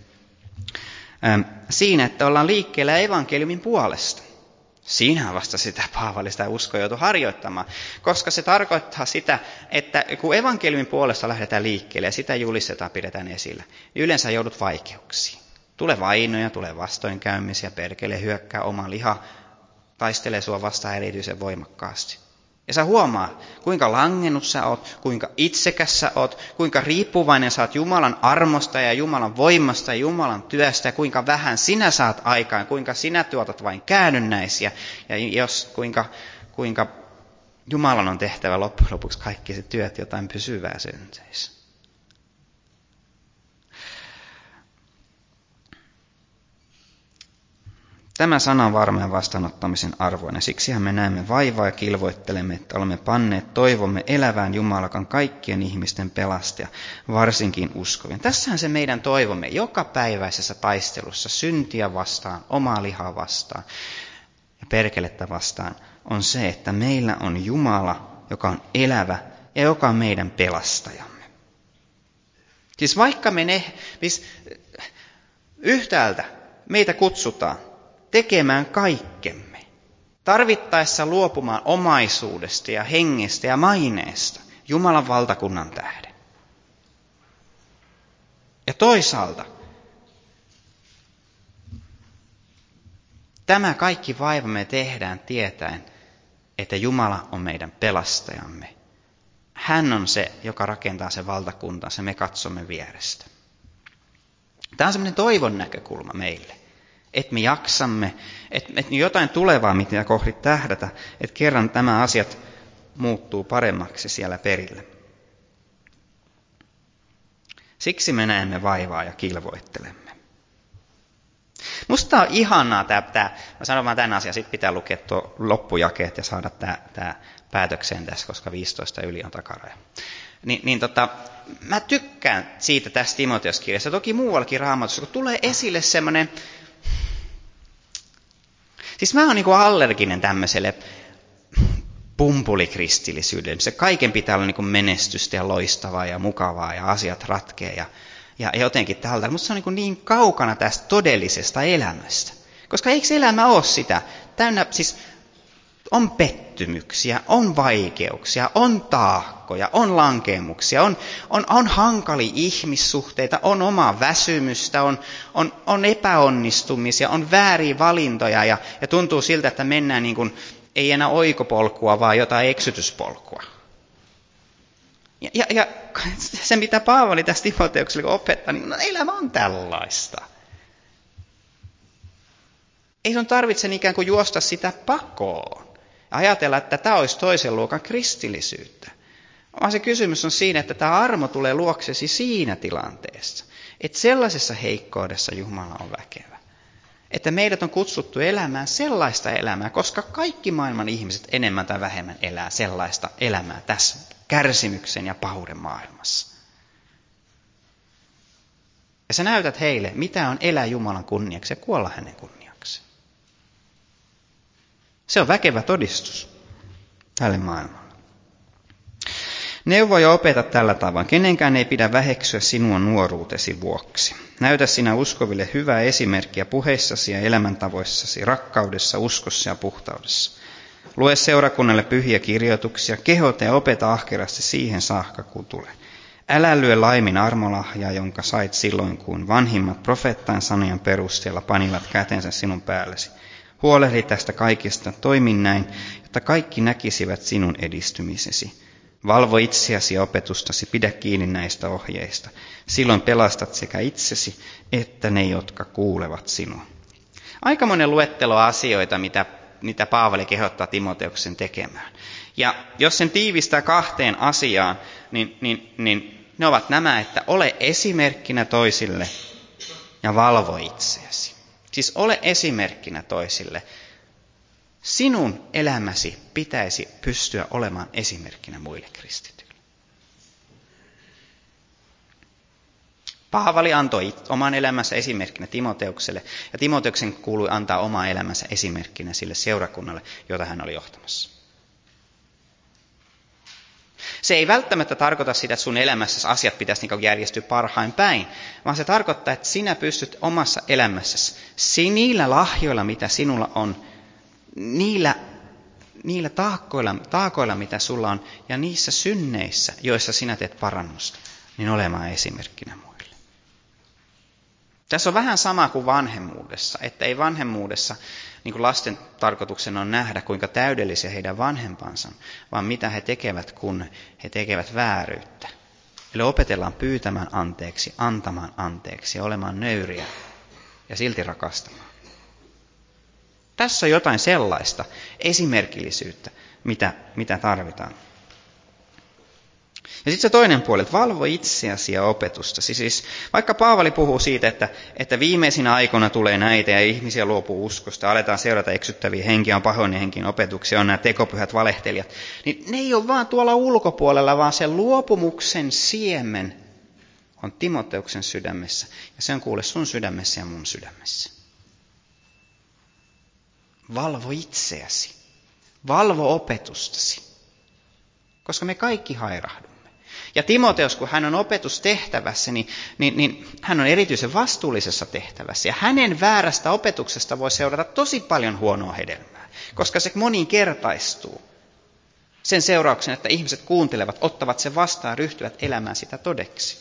siinä, että ollaan liikkeellä evankeliumin puolesta. Siinähän vasta sitä paavallista uskoa joutuu harjoittamaan, koska se tarkoittaa sitä, että kun evankeliumin puolesta lähdetään liikkeelle ja sitä julistetaan, pidetään esillä, niin yleensä joudut vaikeuksiin. Tulee vainoja, tulee vastoinkäymisiä, perkele hyökkää, oma liha taistelee sua vastaan erityisen voimakkaasti. Ja sä huomaa, kuinka langennut sä oot, kuinka itsekäs sä oot, kuinka riippuvainen sä oot Jumalan armosta ja Jumalan voimasta ja Jumalan työstä ja kuinka vähän sinä saat aikaan, kuinka sinä tuotat vain käännynnäisiä ja kuinka Jumalan on tehtävä loppujen lopuksi kaikki se työt jotain pysyvää synteistä. Tämä sana on varmaan vastaanottamisen arvoinen. Siksihän me näemme vaivaa ja kilvoittelemme, että olemme panneet toivomme elävään Jumalakan kaikkien ihmisten pelastaja, varsinkin uskovien. Tässähän se meidän toivomme jokapäiväisessä taistelussa syntiä vastaan, omaa lihaa vastaan ja perkelettä vastaan on se, että meillä on Jumala, joka on elävä ja joka on meidän pelastajamme. Siis vaikka yhtäältä meitä kutsutaan tekemään kaikkemme, tarvittaessa luopumaan omaisuudesta ja hengestä ja maineesta Jumalan valtakunnan tähden. Ja toisaalta tämä kaikki vaiva me tehdään tietäen, että Jumala on meidän pelastajamme. Hän on se, joka rakentaa sen valtakuntansa, me katsomme vierestä. Tämä on semmoinen toivon näkökulma meille. Että me jaksamme, että jotain tulevaa, mitä kohti tähdätä, että kerran nämä asiat muuttuu paremmaksi siellä perillä. Siksi me näemme vaivaa ja kilvoittelemme. Musta on ihanaa mä sanon vaan tämän asian, sitten pitää lukea tuo loppujakeet ja saada tämä päätökseen tässä, koska 15 yli on takaraja. Mä tykkään siitä tästä Timoteoskirjasta, toki muuallakin Raamatussa, kun tulee esille semmoinen. Siis mä oon niin kuin allerginen tämmöiselle pumpulikristillisyydelle. Se kaiken pitää olla niin kuin menestystä ja loistavaa ja mukavaa ja asiat ratkee ja jotenkin tältä. Mutta se on niin kaukana tästä todellisesta elämästä. Koska eikö elämä ole sitä? Täynnä siis On pettymyksiä, on vaikeuksia, on taakkoja, on lankeemuksia, on hankalia ihmissuhteita, on omaa väsymystä, on epäonnistumisia, on vääriä valintoja ja tuntuu siltä, että mennään niin kuin, ei enää oikopolkua, vaan jotain eksytyspolkua. Ja se, mitä Paavali tässä Timoteukselle opettaa, niin elämä on tällaista. Ei sun tarvitse ikään kuin juosta sitä pakoon. Ajatella, että tämä olisi toisen luokan kristillisyyttä. Vaan se kysymys on siinä, että tämä armo tulee luoksesi siinä tilanteessa. Että sellaisessa heikkoudessa Jumala on väkevä. Että meidät on kutsuttu elämään sellaista elämää, koska kaikki maailman ihmiset enemmän tai vähemmän elää sellaista elämää tässä kärsimyksen ja pahuuden maailmassa. Ja sä näytät heille, mitä on elää Jumalan kunniaksi ja kuolla hänen kunniaksi. Se on väkevä todistus tälle maailmalle. Neuvo ja opeta tällä tavoin. Kenenkään ei pidä väheksyä sinua nuoruutesi vuoksi. Näytä sinä uskoville hyvää esimerkkiä puheissasi ja elämäntavoissasi, rakkaudessa, uskossa ja puhtaudessa. Lue seurakunnalle pyhiä kirjoituksia, kehota ja opeta ahkerasti siihen saakka, kun tulee. Älä lyö laimin armolahjaa, jonka sait silloin, kun vanhimmat profeettain sanojen perusteella panivat kätensä sinun päällesi. Huolehdi tästä kaikesta, toimi näin, jotta kaikki näkisivät sinun edistymisesi. Valvo itseäsi ja opetustasi, pidä kiinni näistä ohjeista. Silloin pelastat sekä itsesi että ne, jotka kuulevat sinua. Aikamoinen luettelo asioita, mitä Paavali kehottaa Timoteuksen tekemään. Ja jos sen tiivistää 2 asiaan, niin ne ovat nämä, että ole esimerkkinä toisille ja valvo itseäsi. Siis ole esimerkkinä toisille. Sinun elämäsi pitäisi pystyä olemaan esimerkkinä muille kristityille. Paavali antoi oman elämänsä esimerkkinä Timoteukselle, ja Timoteuksen kuului antaa oma elämänsä esimerkkinä sille seurakunnalle, jota hän oli johtamassa. Se ei välttämättä tarkoita sitä, että sun elämässäsi asiat pitäisi järjestyä parhain päin, vaan se tarkoittaa, että sinä pystyt omassa elämässäsi niillä lahjoilla, mitä sinulla on, niillä taakoilla, mitä sulla on, ja niissä synneissä, joissa sinä teet parannusta, niin olemaan esimerkkinä muille. Tässä on vähän sama kuin vanhemmuudessa, että ei vanhemmuudessa niin kuin lasten tarkoituksena on nähdä, kuinka täydellisiä heidän vanhempansa on, vaan mitä he tekevät, kun he tekevät vääryyttä. Eli opetellaan pyytämään anteeksi, antamaan anteeksi ja olemaan nöyriä ja silti rakastamaan. Tässä on jotain sellaista esimerkillisyyttä, mitä tarvitaan. Ja sitten se toinen puoli, että valvo itseäsi ja opetustasi. Siis vaikka Paavali puhuu siitä, että viimeisinä aikoina tulee näitä ja ihmisiä luopuu uskosta, aletaan seurata eksyttäviä henkiä, on pahoinen henkin opetuksia, on nämä tekopyhät valehtelijat, niin ne ei ole vaan tuolla ulkopuolella, vaan se luopumuksen siemen on Timoteuksen sydämessä. Ja se on kuule sun sydämessä ja mun sydämessä. Valvo itseäsi. Valvo opetustasi. Koska me kaikki hairahdumme. Ja Timoteus, kun hän on opetustehtävässä, niin hän on erityisen vastuullisessa tehtävässä. Ja hänen väärästä opetuksesta voi seurata tosi paljon huonoa hedelmää. Koska se moninkertaistuu. Sen seurauksen, että ihmiset kuuntelevat, ottavat sen vastaan, ryhtyvät elämään sitä todeksi.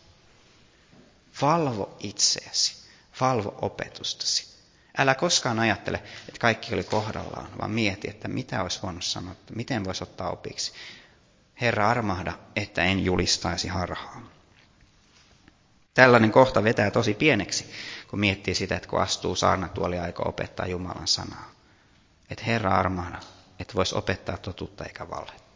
Valvo itseäsi. Valvo opetustasi. Älä koskaan ajattele, että kaikki oli kohdallaan, vaan mieti, että mitä olisi voinut sanoa, miten voisi ottaa opiksi. Herra, armahda, että en julistaisi harhaa. Tällainen kohta vetää tosi pieneksi, kun miettii sitä, että kun astuu saarnatuoliin aika opettaa Jumalan sanaa. Että Herra, armahda, että voisi opettaa totuutta eikä valhetta.